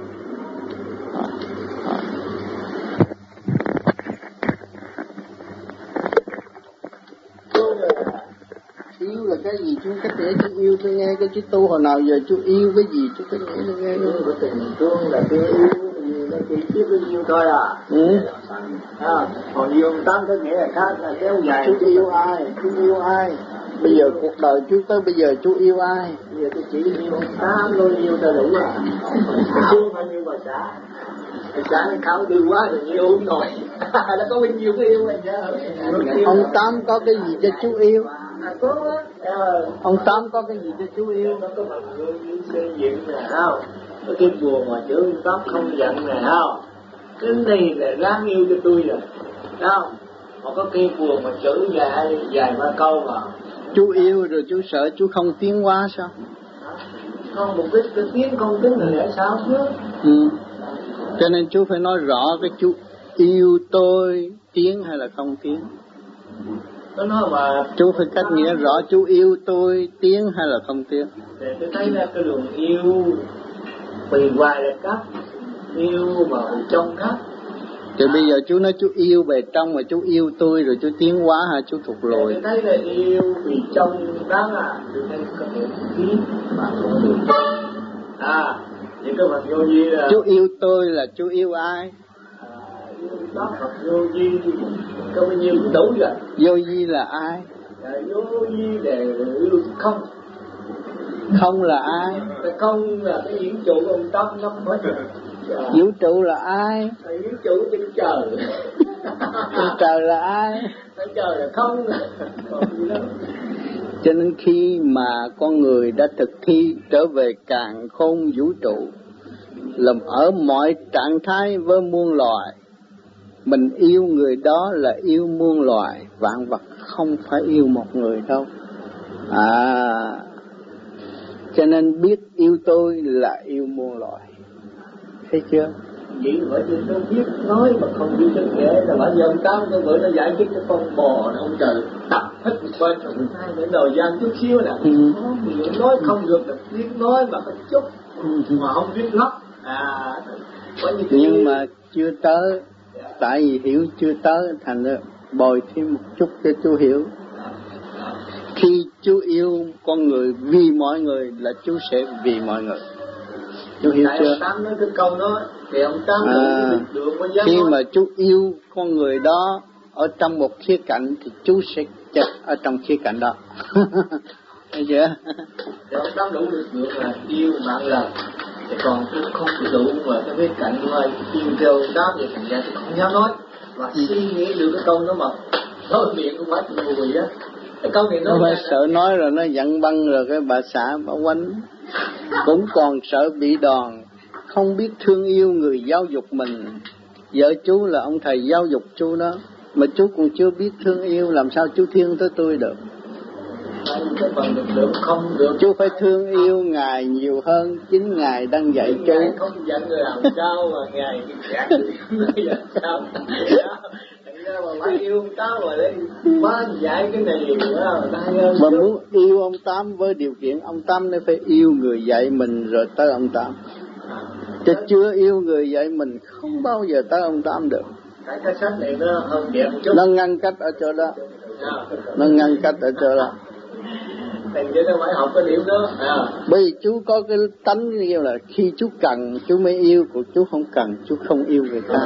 Yêu là cái gì chú cách nghĩa chú yêu, tôi nghe cái chú tu hồi nào giờ chú yêu cái gì chú cách nghĩa tôi nghe. Yêu của tình thương là tôi yêu, nó chỉ biết cái yêu thôi à. Còn yêu tám cái nghĩa là khác, là kéo dài. Chú yêu ai? Chú yêu ai? Bây giờ cuộc đời chú tới bây giờ chú yêu ai? Bây giờ tôi chỉ yêu ông tám thôi, yêu ta đủ à. Chú phải yêu bà xã. Bà xã nó khảo đưa quá thì yêu không nổi. Nó có bao nhiêu cái yêu anh chứ? Ông Tám có cái gì cho chú yêu? Tốt á. Ông Tám có cái gì cho chú yêu? Nó có bằng gương xây dựng nè, không? Có cái buồn mà chữ Tám không giận nè, không? Cái này là đáng yêu cho tôi rồi, không? Mà có cái buồn mà chữ dài ba câu mà. Chú yêu rồi chú sợ chú không tiến hóa sao? Không, mục đích cái tiếng không tính là lẽ sao chứ? Cho nên chú phải nói rõ cái chú yêu tôi tiến hay là không tiến. Nó nói mà chú phải cách nghĩa rõ chú yêu tôi tiến hay là không tiến. Để tôi thấy là cái luồng yêu bề ngoài là khác, yêu mà trong khác. Thì bây giờ chú nói chú yêu bề trong mà chú yêu tôi rồi chú tiến hóa hả? Chú thuộc lùi. Tôi thấy là yêu vì trong đó là tôi thấy có thể tiến mà không được. Những cái vật vô vi là chú yêu tôi là chú yêu ai? Yêu đó Phật vô vi có bao nhiêu cũng đủ rồi. Vô vi là ai? Vô vi để yêu không. Không là ai? Không là cái vũ trụ ông Tâm nó hết rồi. Vũ trụ là ai? Vũ trụ trên trời. Trên trời là ai? Trên trời là không. Cho nên khi mà con người đã thực thi trở về càn khôn vũ trụ, làm ở mọi trạng thái với muôn loài, mình yêu người đó là yêu muôn loài, vạn vật không phải yêu một người đâu. Cho nên biết yêu tôi là yêu muôn loài. Thấy chưa? Vậy bởi vì nó biết nói mà không biết cái nghĩa là bởi vì ông Tám cái bữa nó giải thích cái con bò này, ông trời tập hết một bên trong hai để đời gian chút xíu nè. Miệng nói không được là tiếng nói mà có chút mà không biết lắm. Nhưng mà chưa tới, tại vì hiểu chưa tới thành ra bồi thêm một chút cho chú hiểu. Khi chú yêu con người vì mọi người là chú sẽ vì mọi người. Chú hiểu chưa? Ông Tám nói cái câu đó thì ông Tám được khi mà chú yêu con người đó ở trong một khía cạnh thì chú sẽ chết ở trong khía cạnh đó. Thấy chưa? Thì ông Tám đủ được là yêu bạn lòng. Thì còn tôi không đủ mà cái khía cạnh của ai yêu theo ông Tám vậy thành ra tôi không dám nói. Và suy nghĩ được cái câu đó mà nói miệng cũng phải mùi đó. Cái câu này nó phải sợ nói rồi nó giận băng rồi cái bà xã bà quánh. Cũng còn sợ bị đòn, không biết thương yêu người giáo dục mình, Vợ chú là ông thầy giáo dục chú đó, mà chú còn chưa biết thương yêu, làm sao chú thương tới tôi được? Cái phần được không được. Chú phải thương yêu Ngài nhiều hơn, chính Ngài đang dạy chú. Ngài không dạy người làm sao mà Ngài gạt người làm sao? Thành ra mà phải yêu ông Tám mà để má dạy cái này đó, mà muốn yêu ông Tám với điều kiện ông Tám nên phải yêu người dạy mình rồi tới ông Tám. Chứ chưa yêu người dạy mình không bao giờ tới ông Tám được. Cái sách này nó hơn đẹp một chút. Nó ngăn cách ở chỗ đó. Nó ngăn cách ở chỗ đó. Thành ra nó phải học cái điểm đó. Bởi vì chú có cái tánh như là khi chú cần chú mới yêu, của chú không cần chú không yêu người ta.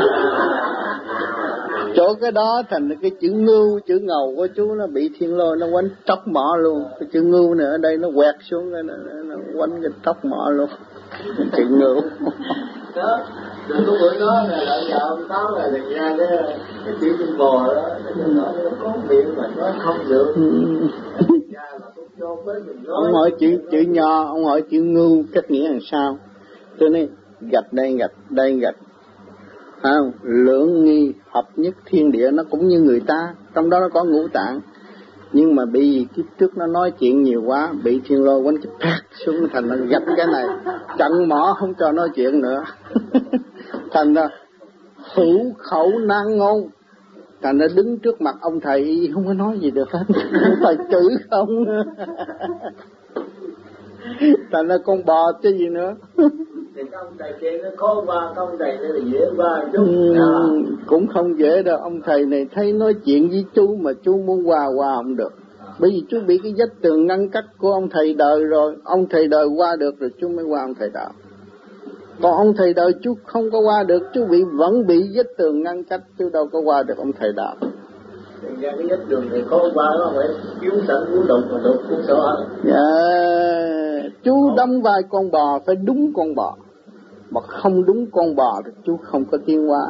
Chỗ cái đó thành cái chữ ngưu, chữ ngầu của chú nó bị thiên lôi nó quánh tróc mỏ luôn. Cái chữ ngưu này ở đây nó quẹt xuống, nó quánh cái tróc mỏ luôn. Chữ ngưu. Đó, đừng có bữa đó là lại vào ông Tám là ra cái chữ trên bò đó, nó có miệng mà nó không được. Ông hỏi chữ nho, ông hỏi chữ ngưu cách nghĩa làm sao? Tôi nói gạch đây gạch, đây gạch. Không, lưỡng nghi hợp nhất thiên địa, nó cũng như người ta, trong đó nó có ngũ tạng. Nhưng mà bị kiếp trước nó nói chuyện nhiều quá, bị thiên lôi quánh cái phát xuống, thành nó gạch cái này, chặn mỏ không cho nói chuyện nữa. Thành ra hữu khẩu nan ngôn. Thành ra đứng trước mặt ông thầy không có nói gì được hết. Phải chữ không. Thành ra con bò chứ gì nữa. Thì ông thầy kia nó khó qua, ông thầy này là dễ qua chút. Cũng không dễ đâu. Ông thầy này thấy nói chuyện với chú mà chú muốn qua không được. Bởi vì chú bị cái vách tường ngăn cách của ông thầy đời rồi. Ông thầy đời qua được rồi chú mới qua ông thầy đạo. Còn ông thầy đời chú không có qua được, chú vẫn bị vách tường ngăn cách, chú đâu có qua được ông thầy đạo. Thành ra cái vách tường này khó qua nó phải cứu sẵn cứu đục mà đục cũng sợ. Chú đóng vai con bò phải đúng con bò, mà không đúng con bò thì chú không có tiến hóa.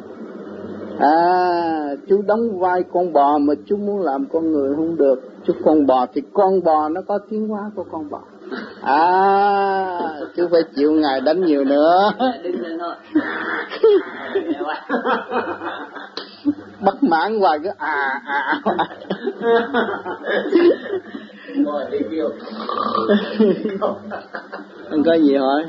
Chú đóng vai con bò mà chú muốn làm con người không được. Chú con bò thì con bò nó có tiến hóa của con bò. Chú phải chịu Ngài đánh nhiều nữa. Bất mãn hoài cứ Rồi đi kêu. Anh có gì hỏi?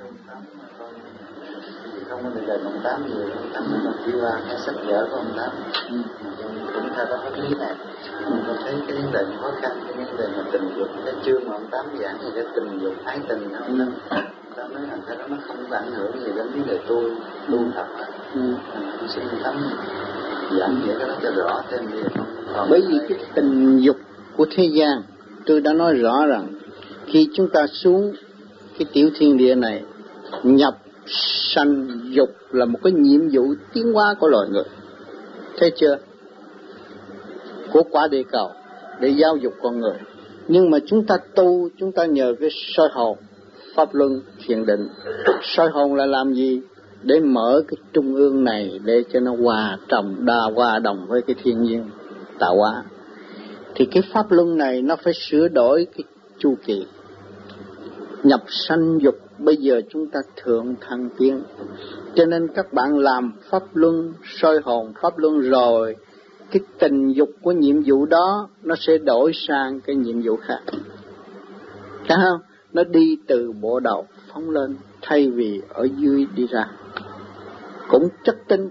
Không có được ông Tám nhiều, ông Tám nó đi qua cái sách vở của ông Tám. Cũng theo cái pháp lý này, tôi thấy cái vấn đề khó khăn, cái vấn đề mà tình dục, cái chương mà ông Tám giảng về cái tình dục, ái tình đó, ông Tám nói rằng cái đó nó không có ảnh hưởng gì đến vấn đề tu tập. Tôi xin ông Tám giảng về cái đó cho rõ thêm đi. Bởi vì cái tình dục của thế gian, tôi đã nói rõ rằng khi chúng ta xuống cái tiểu thiên địa này, nhập sanh dục là một cái nhiệm vụ tiến hóa của loài người. Thấy chưa? Của quả địa cầu để giáo dục con người. Nhưng mà chúng ta tu, chúng ta nhờ cái soi hồn, pháp luân, thiền định. Soi hồn là làm gì? Để mở cái trung ương này để cho nó hòa đồng với cái thiên nhiên tạo hóa. Thì cái pháp luân này nó phải sửa đổi cái chu kỳ. Nhập sanh dục bây giờ chúng ta thượng thăng tiến. Cho nên các bạn làm pháp luân, soi hồn pháp luân rồi, cái tình dục của nhiệm vụ đó nó sẽ đổi sang cái nhiệm vụ khác. Thấy không? Nó đi từ bộ đầu phóng lên thay vì ở dưới đi ra. Cũng chất tinh,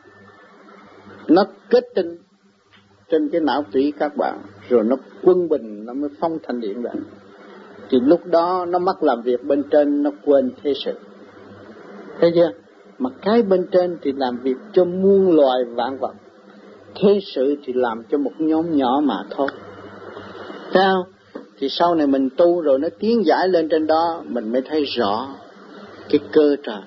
nó kết tinh trên cái não tủy các bạn, rồi nó quân bình, nó mới phong thành điện lại. Thì lúc đó nó mất làm việc bên trên, nó quên thế sự. Thấy chưa? Mà cái bên trên thì làm việc cho muôn loài vạn vật, thế sự thì làm cho một nhóm nhỏ mà thôi. Thấy không? Thì sau này mình tu rồi nó tiến giải lên trên đó, mình mới thấy rõ cái cơ trời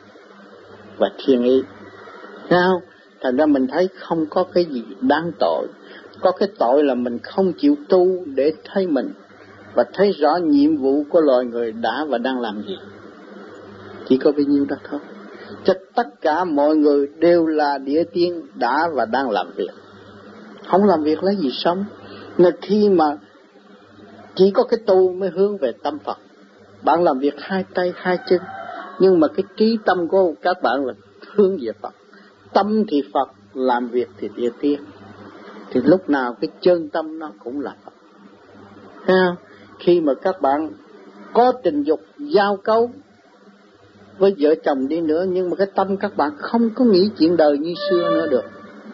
và thiên ý. Thấy không? Thành ra mình thấy không có cái gì đáng tội. Có cái tội là mình không chịu tu để thấy mình và thấy rõ nhiệm vụ của loài người đã và đang làm gì. Chỉ có bấy nhiêu đó thôi. Cho tất cả mọi người đều là địa tiên đã và đang làm việc. Không làm việc lấy gì sống. Nên khi mà chỉ có cái tu mới hướng về tâm Phật. Bạn làm việc hai tay hai chân, nhưng mà cái trí tâm của các bạn là hướng về Phật. Tâm thì Phật, làm việc thì địa tiên. Thì lúc nào cái chân tâm nó cũng là Phật. Thấy không? Khi mà các bạn có tình dục giao cấu với vợ chồng đi nữa, nhưng mà cái tâm các bạn không có nghĩ chuyện đời như xưa nữa được,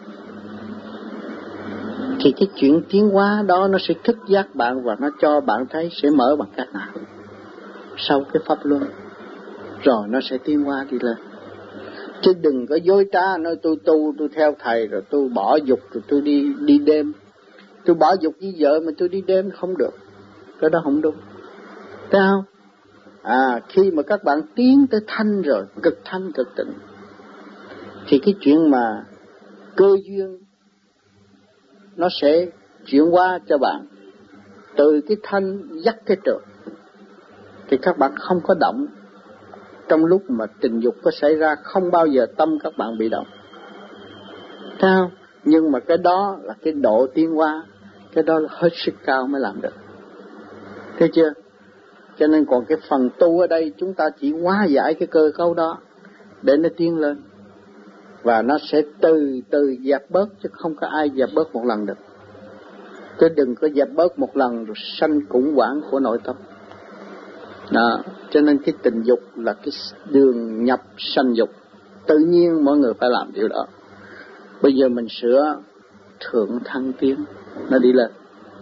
thì cái chuyện tiến hóa đó nó sẽ thức giác bạn, và nó cho bạn thấy sẽ mở bằng cách nào sau cái pháp luân, rồi nó sẽ tiến hóa đi lên. Chứ đừng có dối trá nói tôi tu, tôi theo thầy rồi tôi bỏ dục rồi tôi đi đêm. Tôi bỏ dục với vợ mà tôi đi đêm không được, cái đó không đúng. Thấy không? Khi mà các bạn tiến tới thanh rồi, cực thanh cực tịnh, thì cái chuyện mà cơ duyên nó sẽ chuyển qua cho bạn. Từ cái thanh dắt cái trượt, thì các bạn không có động. Trong lúc mà tình dục có xảy ra, không bao giờ tâm các bạn bị động. Thấy không? Nhưng mà cái đó là cái độ tiến hóa, cái đó là hết sức cao mới làm được. Thấy chưa? Cho nên còn cái phần tu ở đây chúng ta chỉ hóa giải cái cơ cấu đó để nó tiến lên, và nó sẽ từ từ dẹp bớt, chứ không có ai dẹp bớt một lần được. Chứ đừng có dẹp bớt một lần rồi sanh khủng hoảng của nội tâm. Đó, cho nên cái tình dục là cái đường nhập sanh dục, tự nhiên mỗi người phải làm điều đó. Bây giờ mình sửa thượng thăng tiến, nó đi lên,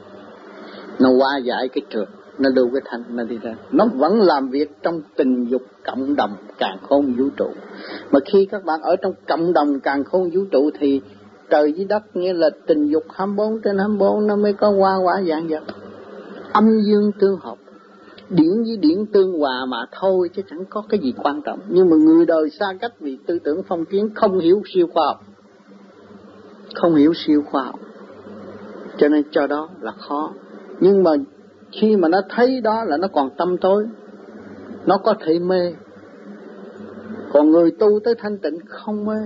nó hóa giải cái trượt, nó lưu cái thanh, nó đi lên. Nó vẫn làm việc trong tình dục cộng đồng càn khôn vũ trụ. Mà khi các bạn ở trong cộng đồng càn khôn vũ trụ thì trời với đất, nghĩa là tình dục 24/24 nó mới có hoa quả dạng dật. Âm dương tương hợp, điển với điển tương hòa mà thôi, chứ chẳng có cái gì quan trọng. Nhưng mà người đời xa cách vì tư tưởng phong kiến, không hiểu siêu khoa học, không hiểu siêu khoa học, cho nên cho đó là khó. Nhưng mà khi mà nó thấy đó là nó còn tâm tối, nó có thể mê. Còn người tu tới thanh tịnh không mê.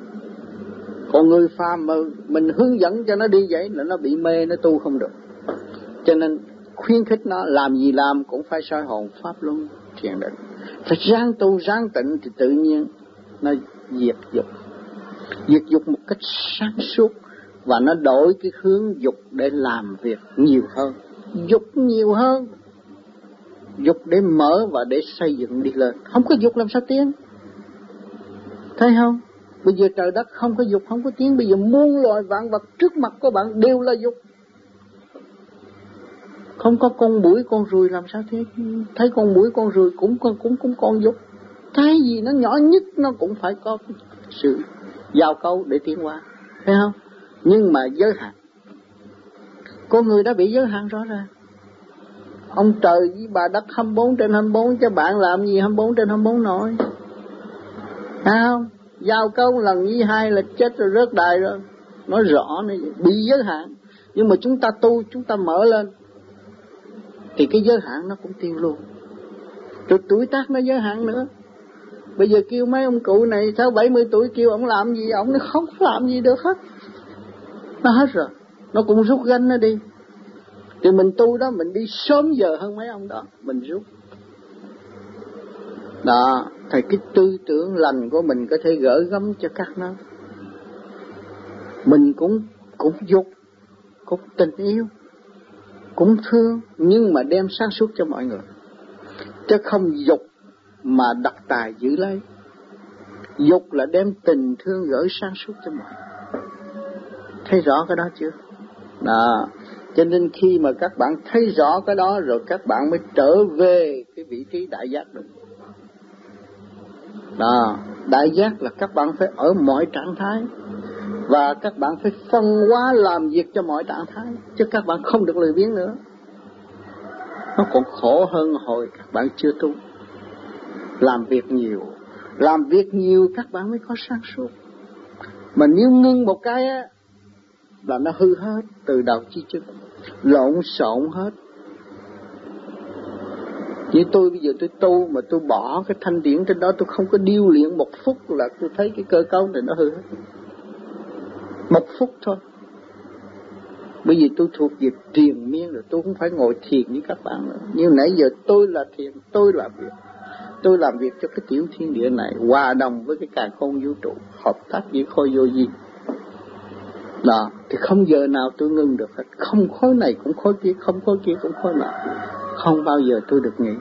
Còn người phàm mà mình hướng dẫn cho nó đi vậy là nó bị mê, nó tu không được. Cho nên khuyến khích nó làm gì làm cũng phải soi hồn pháp luân thiền định, phải ráng tu ráng tịnh thì tự nhiên nó diệt dục. Diệt dục một cách sáng suốt, và nó đổi cái hướng dục để làm việc nhiều hơn, dục nhiều hơn, dục để mở và để xây dựng đi lên. Không có dục làm sao tiến? Thấy không? Bây giờ trời đất không có dục không có tiến. Bây giờ muôn loài vạn vật trước mặt của bạn đều là dục. Không có con muỗi con ruồi làm sao thế? Thấy con muỗi con ruồi cũng con dục. Cái gì nó nhỏ nhất nó cũng phải có sự giao cấu để tiến hóa, thấy không? Nhưng mà giới hạn, con người đã bị giới hạn rõ ràng. Ông trời với bà đất 24/24, cho bạn làm gì 24/24 nổi? Thấy không? Giao cấu lần với hai là chết rồi, rớt đài rồi. Nói rõ này, bị giới hạn. Nhưng mà chúng ta tu, chúng ta mở lên thì cái giới hạn nó cũng tiêu luôn. Rồi tuổi tác nó giới hạn nữa. Bây giờ kêu mấy ông cụ này 60-70 tuổi kêu ông làm gì, ông nó không làm gì được hết. Nó hết rồi, nó cũng rút gánh nó đi. Thì mình tu đó, mình đi sớm giờ hơn mấy ông đó, mình rút. Đó, thì cái tư tưởng lành của mình có thể gỡ gắm cho các nó. Mình cũng dục, cũng tình yêu, cũng thương, nhưng mà đem sáng suốt cho mọi người. Chứ không dục mà đặt tài giữ lấy. Dục là đem tình thương gửi sáng suốt cho mọi người. Thấy rõ cái đó chưa? Đó. Cho nên khi mà các bạn thấy rõ cái đó rồi, các bạn mới trở về cái vị trí đại giác được. Đó. Đại giác là các bạn phải ở mọi trạng thái, và các bạn phải phân hóa làm việc cho mọi trạng thái, chứ các bạn không được lười biếng nữa. Nó còn khổ hơn hồi các bạn chưa tu. Làm việc nhiều các bạn mới có sáng suốt. Mà nếu ngưng một cái á là nó hư hết từ đầu chí chân, lộn xộn hết. Như tôi bây giờ tôi tu mà tôi bỏ cái thanh điển trên đó, tôi không có điêu luyện một phút là tôi thấy cái cơ cấu này nó hư hết. Một phút thôi. Bây giờ tôi thuộc về triền miên rồi, tôi cũng phải ngồi thiền với các bạn nữa. Nhưng nãy giờ tôi là thiền, tôi là việc. tôi làm việc cho cái tiểu thiên địa này, hòa đồng với cái càn khôn vũ trụ, hợp tác với khối vô vi. Đó, thì không giờ nào tôi ngưng được hết. Không khối này cũng khối kia, không khối kia cũng khối nào. Không bao giờ tôi được nghỉ.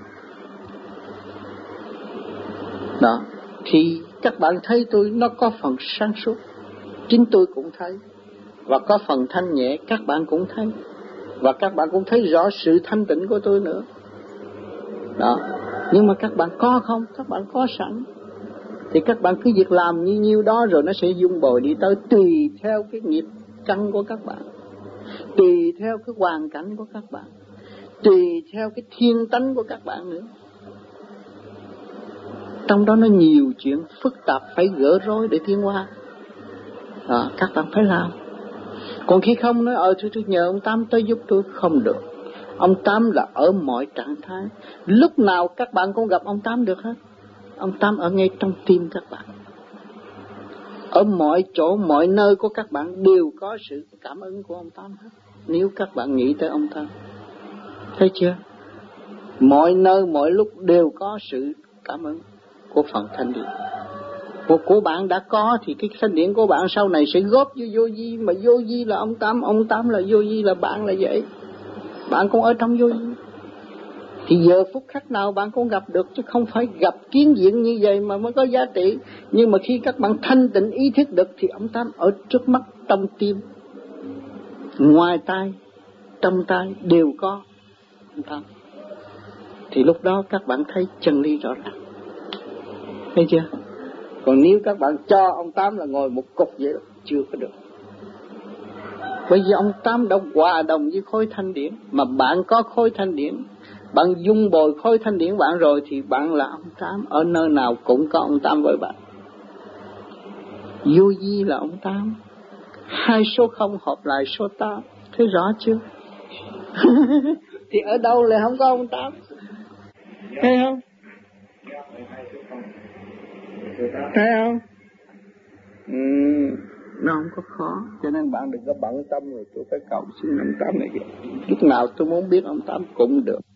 Đó, thì các bạn thấy tôi nó có phần sáng suốt. Chính tôi cũng thấy. Và có phần thanh nhẹ các bạn cũng thấy. Và các bạn cũng thấy rõ sự thanh tịnh của tôi nữa. Đó, nhưng mà các bạn có không? Các bạn có sẵn. Thì các bạn cứ việc làm như nhiêu đó rồi nó sẽ dung bồi đi tới, tùy theo cái nghiệp căn của các bạn, tùy theo cái hoàn cảnh của các bạn, tùy theo cái thiên tánh của các bạn nữa. Trong đó nó nhiều chuyện phức tạp phải gỡ rối để tiến hóa. Các bạn phải làm. Còn khi không nói tôi nhờ ông Tám tới giúp tôi, không được. Ông Tám là ở mọi trạng thái. Lúc nào các bạn cũng gặp ông Tám được hết. Ông Tám ở ngay trong tim các bạn. Ở mọi chỗ, mọi nơi của các bạn đều có sự cảm ứng của ông Tám hết. Nếu các bạn nghĩ tới ông Tám. Thấy chưa? Mọi nơi, mọi lúc đều có sự cảm ứng của phần thanh điển. Của bạn đã có thì cái thanh điển của bạn sau này sẽ góp vô vi. Mà vô vi là ông Tám là vô vi, là bạn là vậy. Bạn cũng ở trong vô vi. Thì giờ phút khắc nào bạn cũng gặp được, chứ không phải gặp kiến diện như vậy mà mới có giá trị. Nhưng mà khi các bạn thanh tịnh ý thức được thì ông Tám ở trước mắt, trong tim, ngoài tai, trong tai đều có ông Tám. Thì lúc đó các bạn thấy chân lý rõ ràng. Thấy chưa? Còn nếu các bạn cho ông Tám là ngồi một cục vậy đó, chưa có được. Bởi vì ông Tám đã hòa đồng với khối thanh điển. Mà bạn có khối thanh điển, bạn dung bồi khối thanh điển bạn rồi thì bạn là ông Tám. Ở nơi nào cũng có ông Tám với bạn. Vô vi là ông Tám. Hai số không hợp lại số 8. Thấy rõ chưa? Thì ở đâu lại không có ông Tám? Thấy không? Thấy không? Nó không có khó. Cho nên bạn đừng có bận tâm rồi tôi phải cầu xin ông Tám này kìa. Lúc nào tôi muốn biết ông Tám cũng được.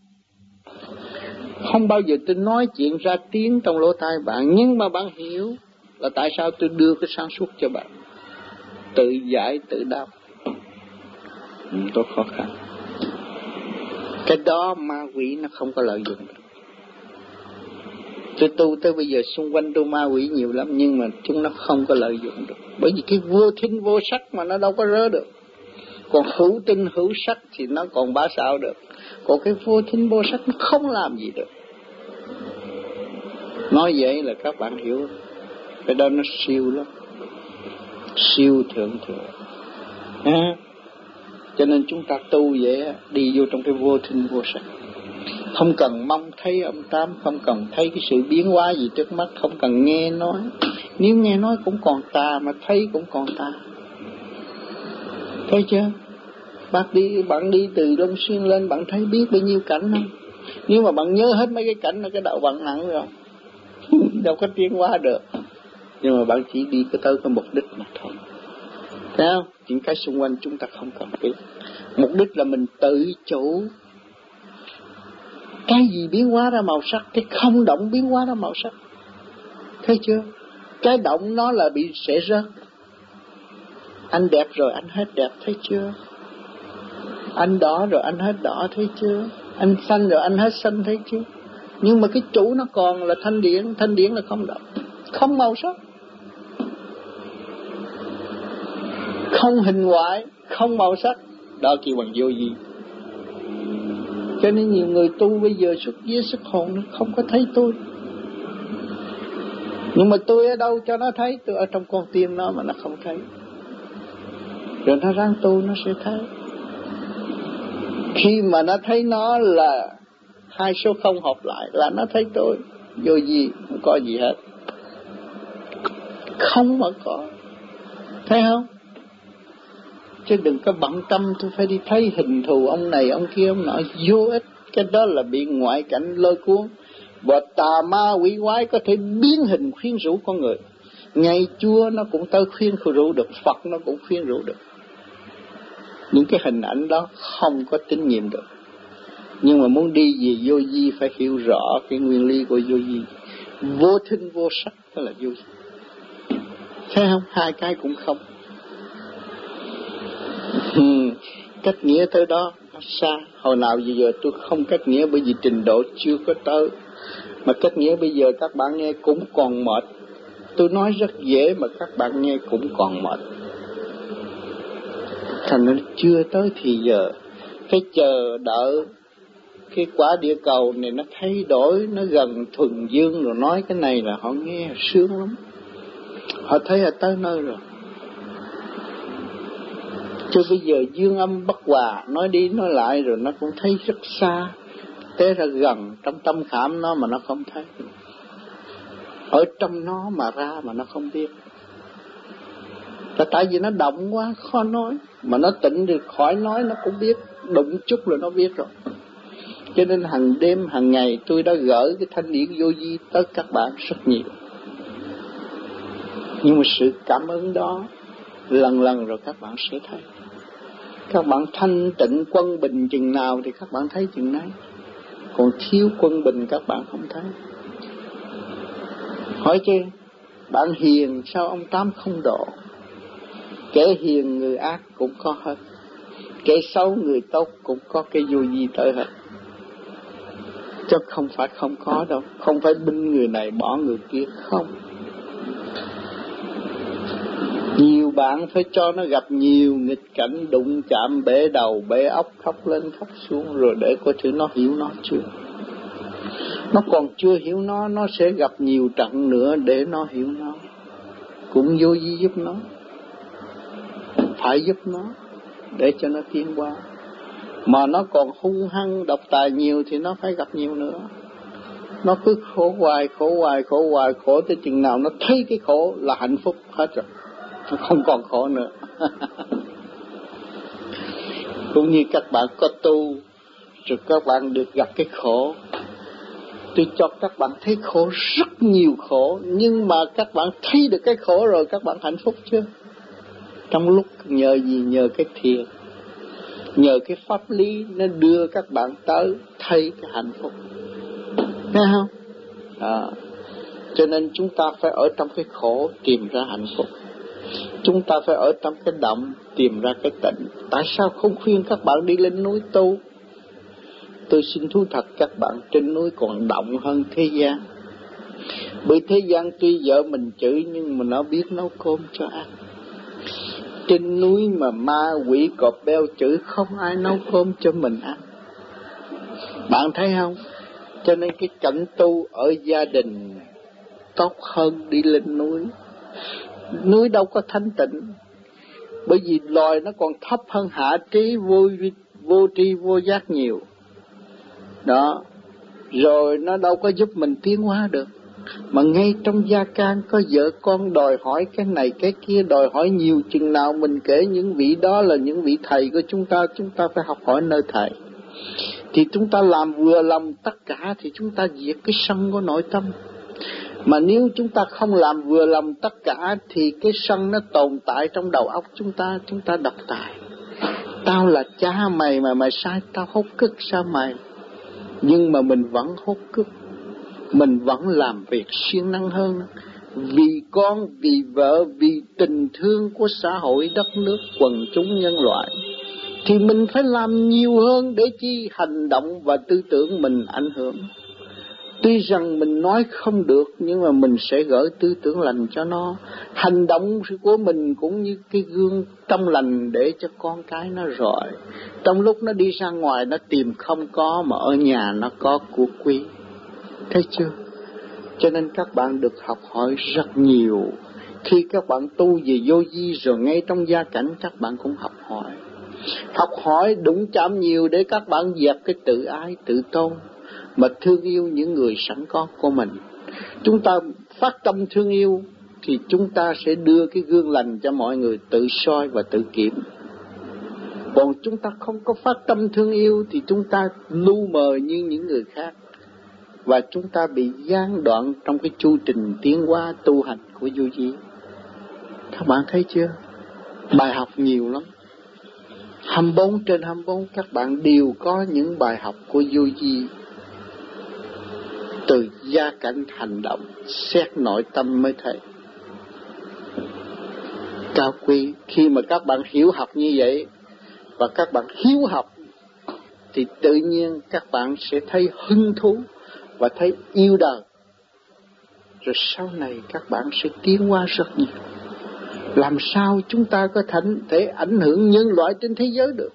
Không bao giờ tôi nói chuyện ra tiếng trong lỗ tai bạn, nhưng mà bạn hiểu là tại sao tôi đưa cái sáng suốt cho bạn. Tự giải, tự đáp. Có khó khăn. Cái đó ma quỷ nó không có lợi dụng được. Tôi tu tới bây giờ xung quanh tôi ma quỷ nhiều lắm, nhưng mà chúng nó không có lợi dụng được. Bởi vì cái vô thinh vô sắc mà nó đâu có rớ được. Còn hữu tinh hữu sắc thì nó còn bá xạo được. Còn cái vô thinh vô sắc nó không làm gì được. Nói vậy là các bạn hiểu. Cái đó nó siêu lắm. Siêu thượng thừa. Cho nên chúng ta tu vậy, đi vô trong cái vô thinh vô sắc. Không cần mong thấy ông Tám, không cần thấy cái sự biến hóa gì trước mắt, không cần nghe nói. Nếu nghe nói cũng còn tà, mà thấy cũng còn tà. Thấy chưa? Bạn đi từ Long Xuyên lên, bạn thấy biết bao nhiêu cảnh không? Nếu mà bạn nhớ hết mấy cái cảnh là cái đạo bạn nặng rồi. Đâu có tiến hóa được. Nhưng mà bạn chỉ đi tới cái mục đích mà thôi. Thấy không? Những cái xung quanh chúng ta không cần biết. Mục đích là mình tự chủ. Cái gì biến hóa ra màu sắc, cái không động biến hóa ra màu sắc. Thấy chưa? Cái động nó là sẽ rớt. Anh đẹp rồi anh hết đẹp, thấy chưa? Anh đỏ rồi anh hết đỏ, thấy chưa? Anh xanh rồi anh hết xanh, thấy chưa? Nhưng mà cái chủ nó còn là thanh điển là không động, không màu sắc, không hình ngoại, không màu sắc. Đó kêu bằng vô vi. Cho nên nhiều người tu bây giờ xuất vía xuất hồn nó không có thấy tôi. Nhưng mà tôi ở đâu cho nó thấy? Tôi ở trong con tim nó mà nó không thấy. Rồi nó ráng tu nó sẽ thấy. Khi mà nó thấy nó là hai số không hợp lại là nó thấy tôi. Vô gì, không có gì hết. Không mà có. Thấy không? Chứ đừng có bận tâm tôi phải đi thấy hình thù ông này, ông kia, ông nọ. Vô ích. Cái đó là bị ngoại cảnh lôi cuốn. Và tà ma quỷ quái có thể biến hình khuyên rũ con người. Ngày Chúa nó cũng tới khuyên rũ được, Phật nó cũng khuyên rũ được. Những cái hình ảnh đó không có tín nhiệm được. Nhưng mà muốn đi về vô vi phải hiểu rõ cái nguyên lý của vô vi. Vô thinh vô sắc đó là vô vi. Thấy không? Hai cái cũng không. Cách nghĩa tới đó nó xa. Hồi nào giờ tôi không cách nghĩa bởi vì trình độ chưa có tới. Mà cách nghĩa bây giờ các bạn nghe cũng còn mệt. Tôi nói rất dễ mà các bạn nghe cũng còn mệt. Thành nó chưa tới thì giờ. Cái chờ đợi cái quả địa cầu này nó thay đổi, nó gần thuần dương rồi nói cái này là họ nghe sướng lắm. Họ thấy là tới nơi rồi. Chứ bây giờ dương âm bất hòa, nói đi nói lại rồi nó cũng thấy rất xa. Thế ra gần trong tâm khảm nó mà nó không thấy. Ở trong nó mà ra mà nó không biết. Là tại vì nó động quá khó nói. Mà nó tỉnh được khỏi nói nó cũng biết. Đụng chút là nó biết rồi. Cho nên hàng đêm hàng ngày tôi đã gửi cái thanh điển vô vi tới các bạn rất nhiều. Nhưng mà sự cảm ứng đó lần lần rồi các bạn sẽ thấy. Các bạn thanh tịnh quân bình chừng nào thì các bạn thấy chừng nấy. Còn thiếu quân bình các bạn không thấy. Hỏi chứ bạn hiền sao ông Tám không độ? Kẻ hiền người ác cũng có hết. Kẻ xấu người tốt cũng có cái vô vi tới hết. Chứ không phải không có đâu. Không phải binh người này bỏ người kia. Không. Nhiều bạn phải cho nó gặp nhiều nghịch cảnh, đụng chạm, bể đầu, bể óc, khóc lên khóc xuống rồi để coi thử nó hiểu nó chưa. Nó còn chưa hiểu nó sẽ gặp nhiều trận nữa để nó hiểu nó. Cũng vô vi giúp nó. Phải giúp nó để cho nó tiến qua. Mà nó còn hung hăng độc tài nhiều thì nó phải gặp nhiều nữa. Nó cứ khổ hoài, khổ tới chừng nào nó thấy cái khổ là hạnh phúc hết rồi. Nó không còn khổ nữa. Cũng như các bạn có tu rồi các bạn được gặp cái khổ. Tôi cho các bạn thấy khổ, rất nhiều khổ. Nhưng mà các bạn thấy được cái khổ rồi các bạn hạnh phúc chưa? Trong lúc nhờ gì? Nhờ cái thiền, nhờ cái pháp lý nó đưa các bạn tới thấy cái hạnh phúc. Thấy không? Cho nên chúng ta phải ở trong cái khổ tìm ra hạnh phúc. Chúng ta phải ở trong cái động tìm ra cái tịnh. Tại sao không khuyên các bạn đi lên núi tu? Tôi xin thú thật các bạn, trên núi còn động hơn thế gian. Bởi thế gian tuy vợ mình chửi nhưng mà nó biết nấu cơm cho ăn. Trên núi mà ma quỷ cọp beo chửi không ai nấu cơm cho mình ăn. Bạn thấy không? Cho nên cái cảnh tu ở gia đình tốt hơn đi lên núi. Núi đâu có thanh tịnh. Bởi vì loài nó còn thấp hơn hạ trí, vô tri vô giác nhiều. Đó. Rồi nó đâu có giúp mình tiến hóa được. Mà ngay trong gia can có vợ con đòi hỏi cái này cái kia, đòi hỏi nhiều chừng nào mình kể những vị đó là những vị thầy của chúng ta phải học hỏi nơi thầy. Thì chúng ta làm vừa lòng tất cả thì chúng ta diệt cái sân của nội tâm. Mà nếu chúng ta không làm vừa lòng tất cả thì cái sân nó tồn tại trong đầu óc chúng ta độc tài. Tao là cha mày mà mày sai, tao hút cức sao mày? Nhưng mà mình vẫn hút cức. Mình vẫn làm việc siêng năng hơn. Vì con, vì vợ, vì tình thương của xã hội, đất nước, quần chúng nhân loại. Thì mình phải làm nhiều hơn để chi hành động và tư tưởng mình ảnh hưởng. Tuy rằng mình nói không được nhưng mà mình sẽ gửi tư tưởng lành cho nó. Hành động của mình cũng như cái gương trong lành để cho con cái nó rọi. Trong lúc nó đi ra ngoài nó tìm không có mà ở nhà nó có của quý. Thấy chưa? Cho nên các bạn được học hỏi rất nhiều. Khi các bạn tu về vô vi rồi ngay trong gia cảnh các bạn cũng học hỏi. Học hỏi đụng chạm nhiều để các bạn dẹp cái tự ái, tự tôn. Mà thương yêu những người sẵn có của mình. Chúng ta phát tâm thương yêu thì chúng ta sẽ đưa cái gương lành cho mọi người tự soi và tự kiểm. Còn chúng ta không có phát tâm thương yêu thì chúng ta lu mờ như những người khác. Và chúng ta bị gián đoạn trong cái chu trình tiến hóa tu hành của vô vi. Các bạn thấy chưa? Bài học nhiều lắm. 24 trên 24 các bạn đều có những bài học của vô vi. Từ gia cảnh hành động, xét nội tâm mới thấy. Cao quý, khi mà các bạn hiểu học như vậy, và các bạn hiếu học, thì tự nhiên các bạn sẽ thấy hứng thú và thấy yêu đời. Rồi sau này các bạn sẽ tiến hóa rất nhiều. Làm sao chúng ta có thể ảnh hưởng nhân loại trên thế giới được?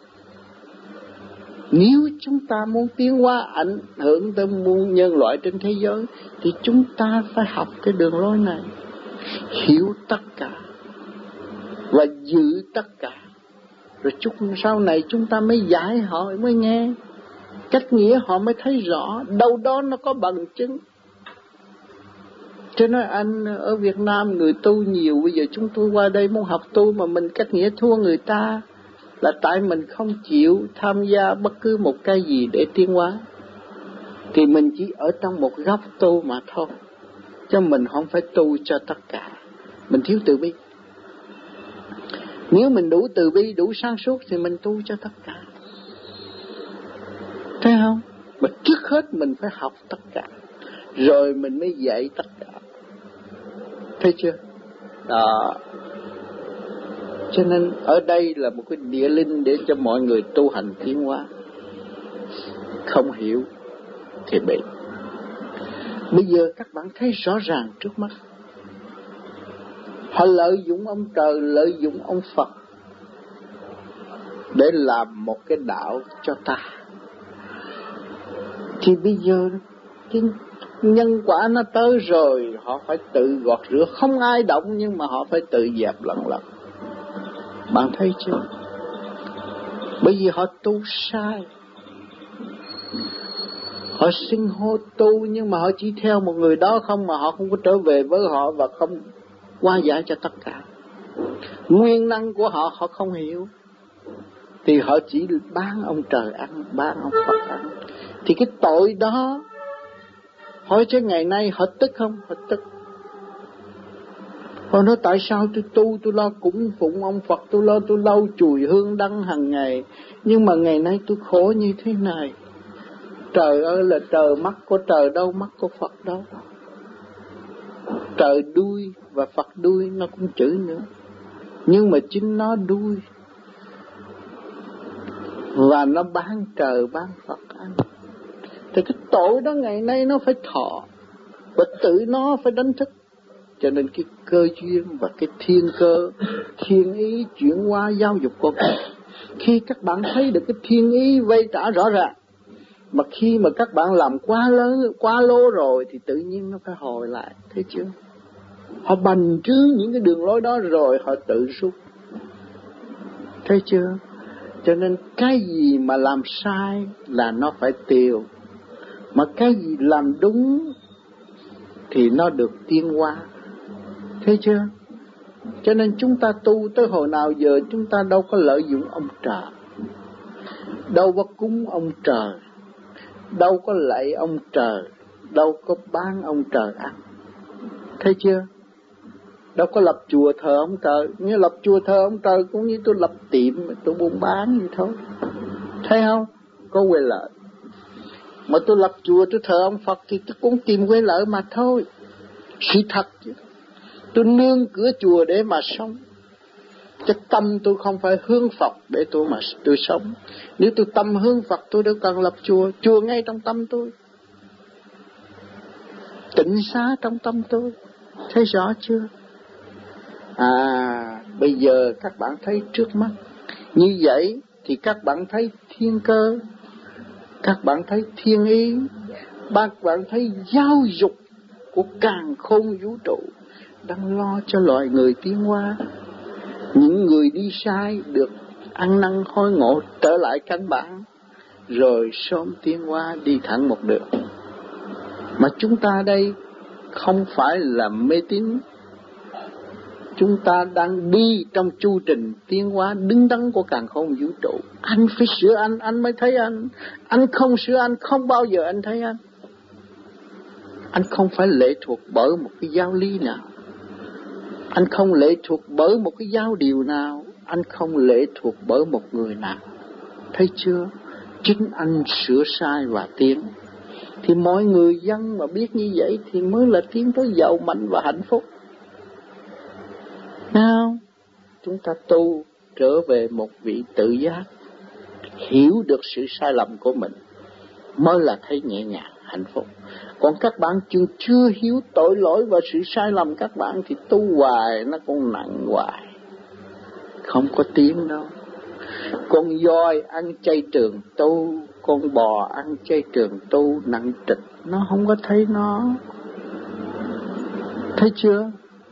Nếu chúng ta muốn tiến hóa ảnh hưởng tới muôn nhân loại trên thế giới, thì chúng ta phải học cái đường lối này. Hiểu tất cả và giữ tất cả. Rồi sau này chúng ta mới giải họ mới nghe. Cách nghĩa họ mới thấy rõ. Đâu đó nó có bằng chứng. Cho nên anh ở Việt Nam người tu nhiều. Bây giờ chúng tôi qua đây muốn học tu mà mình cách nghĩa thua người ta, là tại mình không chịu tham gia bất cứ một cái gì để tiến hóa. Thì mình chỉ ở trong một góc tu mà thôi, cho mình không phải tu cho tất cả. Mình thiếu từ bi. Nếu mình đủ từ bi, đủ sáng suốt thì mình tu cho tất cả. Thấy không? Mà trước hết mình phải học tất cả, rồi mình mới dạy tất cả. Thấy chưa? Đó. Cho nên ở đây là một cái địa linh để cho mọi người tu hành tiến hóa. Không hiểu thì bị. Bây giờ các bạn thấy rõ ràng trước mắt. Họ lợi dụng ông trời, lợi dụng ông Phật để làm một cái đạo cho ta. Thì bây giờ cái nhân quả nó tới rồi, họ phải tự gọt rửa. Không ai động nhưng mà họ phải tự dẹp lần lần. Bạn thấy chưa? Bởi vì họ tu sai. Họ xưng hô tu nhưng mà họ chỉ theo một người đó không, mà họ không có trở về với họ và không qua giải cho tất cả. Nguyên năng của họ họ không hiểu, thì họ chỉ bán ông trời ăn, bán ông Phật ăn. Thì cái tội đó, hỏi chứ ngày nay họ tức không? Họ tức. Họ nói tại sao tôi lo cúng phụng ông Phật, tôi lau chùi hương đăng hàng ngày, nhưng mà ngày nay tôi khổ như thế này. Trời ơi là trời, mắt của trời đâu, mắt của Phật đâu. Trời đuôi và Phật đuôi nó cũng chửi nữa, nhưng mà chính nó đuôi và nó bán trời bán Phật ăn. Thì cái tội đó ngày nay nó phải thọ, và tự nó phải đánh thức. Cho nên cái cơ duyên và cái thiên cơ, thiên ý chuyển hóa giáo dục con người. Khi các bạn thấy được cái thiên ý vây trả rõ ràng, mà khi mà các bạn làm quá lớn, quá lố rồi, thì tự nhiên nó phải hồi lại. Thấy chưa? Họ bành trướng những cái đường lối đó rồi họ tự rút. Thấy chưa? Cho nên cái gì mà làm sai là nó phải tiêu, mà cái gì làm đúng thì nó được tiến hóa. Thấy chưa? Cho nên chúng ta tu tới hồi nào giờ chúng ta đâu có lợi dụng ông trời, đâu có cúng ông trời, đâu có lạy ông trời, đâu có bán ông trời ăn. Thấy chưa? Đâu có lập chùa thờ ông trời. Như lập chùa thờ ông trời cũng như tôi lập tiệm, tôi buôn bán vậy thôi. Thấy không? Có quyền lợi. Mà tôi lập chùa tôi thờ ông Phật thì tôi cũng tìm quyền lợi mà thôi. Sự thật chứ. Tôi nương cửa chùa để mà sống. Chứ tâm tôi không phải hướng Phật để tôi sống. Nếu tôi tâm hướng Phật tôi đâu cần lập chùa. Chùa ngay trong tâm tôi, tịnh xá trong tâm tôi. Thấy rõ chưa? Bây giờ các bạn thấy trước mắt như vậy thì các bạn thấy thiên cơ, các bạn thấy thiên ý, các bạn thấy giáo dục của càn khôn vũ trụ đang lo cho loài người tiến hóa. Những người đi sai được ăn năn hối ngộ trở lại căn bản, rồi sớm tiến hóa đi thẳng một đường. Mà chúng ta đây không phải là mê tín, chúng ta đang đi trong chu trình tiến hóa đứng đắn của càn khôn vũ trụ. Anh phải sửa anh mới thấy anh không sửa anh không bao giờ anh thấy anh. Anh không phải lệ thuộc bởi một cái giáo lý nào, anh không lệ thuộc bởi một cái giáo điều nào, anh không lệ thuộc bởi một người nào. Thấy chưa? Chính anh sửa sai và tiến. Thì mọi người dân mà biết như vậy thì mới là tiến tới giàu mạnh và hạnh phúc. Nào, chúng ta tu trở về một vị tự giác, hiểu được sự sai lầm của mình mới là thấy nhẹ nhàng, hạnh phúc. Còn các bạn chưa hiểu tội lỗi và sự sai lầm các bạn thì tu hoài nó cũng nặng hoài, không có tiếng đâu. Con voi ăn chay trường tu, con bò ăn chay trường tu nặng trịch, nó không có thấy nó. Thấy chưa?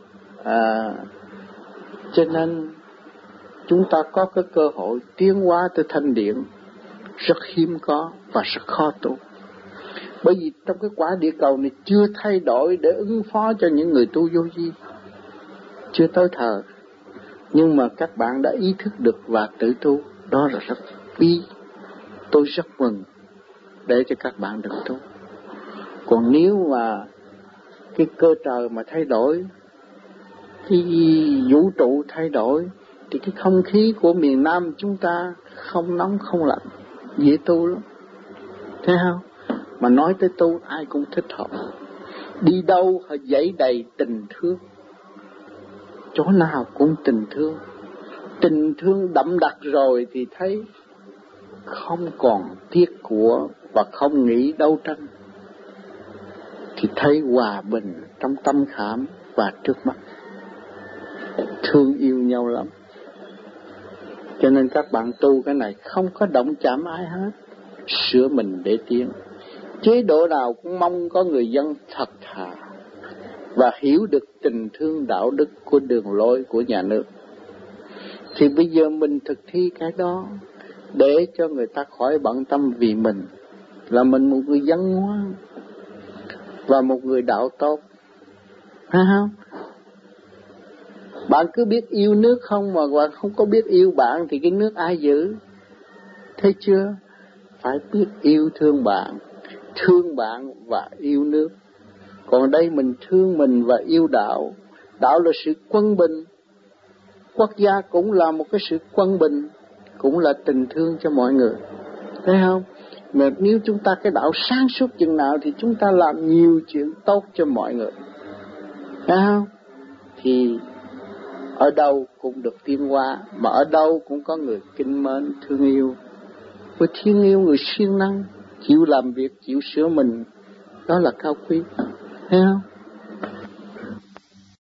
Cho nên chúng ta có cái cơ hội tiến hóa tới thanh điển rất hiếm có và rất khó tu. Bởi vì trong cái quả địa cầu này chưa thay đổi để ứng phó cho những người tu vô vi, chưa tới thời. Nhưng mà các bạn đã ý thức được và tự tu, đó là rất quý. Tôi rất mừng để cho các bạn được tu. Còn nếu mà cái cơ trời mà thay đổi, cái vũ trụ thay đổi, thì cái không khí của miền Nam chúng ta không nóng không lạnh, dễ tu lắm. Thấy không? Mà nói tới tu ai cũng thích hợp. Đi đâu họ dãy đầy tình thương, chỗ nào cũng tình thương. Tình thương đậm đặc rồi thì thấy không còn tiếc của và không nghĩ đấu tranh, thì thấy hòa bình trong tâm khảm và trước mắt, thương yêu nhau lắm. Cho nên các bạn tu cái này không có động chạm ai hết, sửa mình để tiến. Chế độ nào cũng mong có người dân thật thà và hiểu được tình thương đạo đức của đường lối của nhà nước. Thì bây giờ mình thực thi cái đó để cho người ta khỏi bận tâm vì mình là mình một người dân ngoan và một người đạo tốt. Phải không? Bạn cứ biết yêu nước không mà bạn không có biết yêu bạn thì cái nước ai giữ? Thấy chưa? Phải biết yêu thương bạn và yêu nước. Còn đây mình thương mình và yêu đạo. Đạo là sự quân bình. Quốc gia cũng là một cái sự quân bình, cũng là tình thương cho mọi người. Thấy không? Mà nếu chúng ta cái đạo sáng suốt chừng nào thì chúng ta làm nhiều chuyện tốt cho mọi người. Thấy không? Thì ở đâu cũng được tiến hóa, mà ở đâu cũng có người kính mến, thương yêu. Với thương yêu người siêng năng, chịu làm việc, chịu sửa mình, đó là cao quý. Thấy không?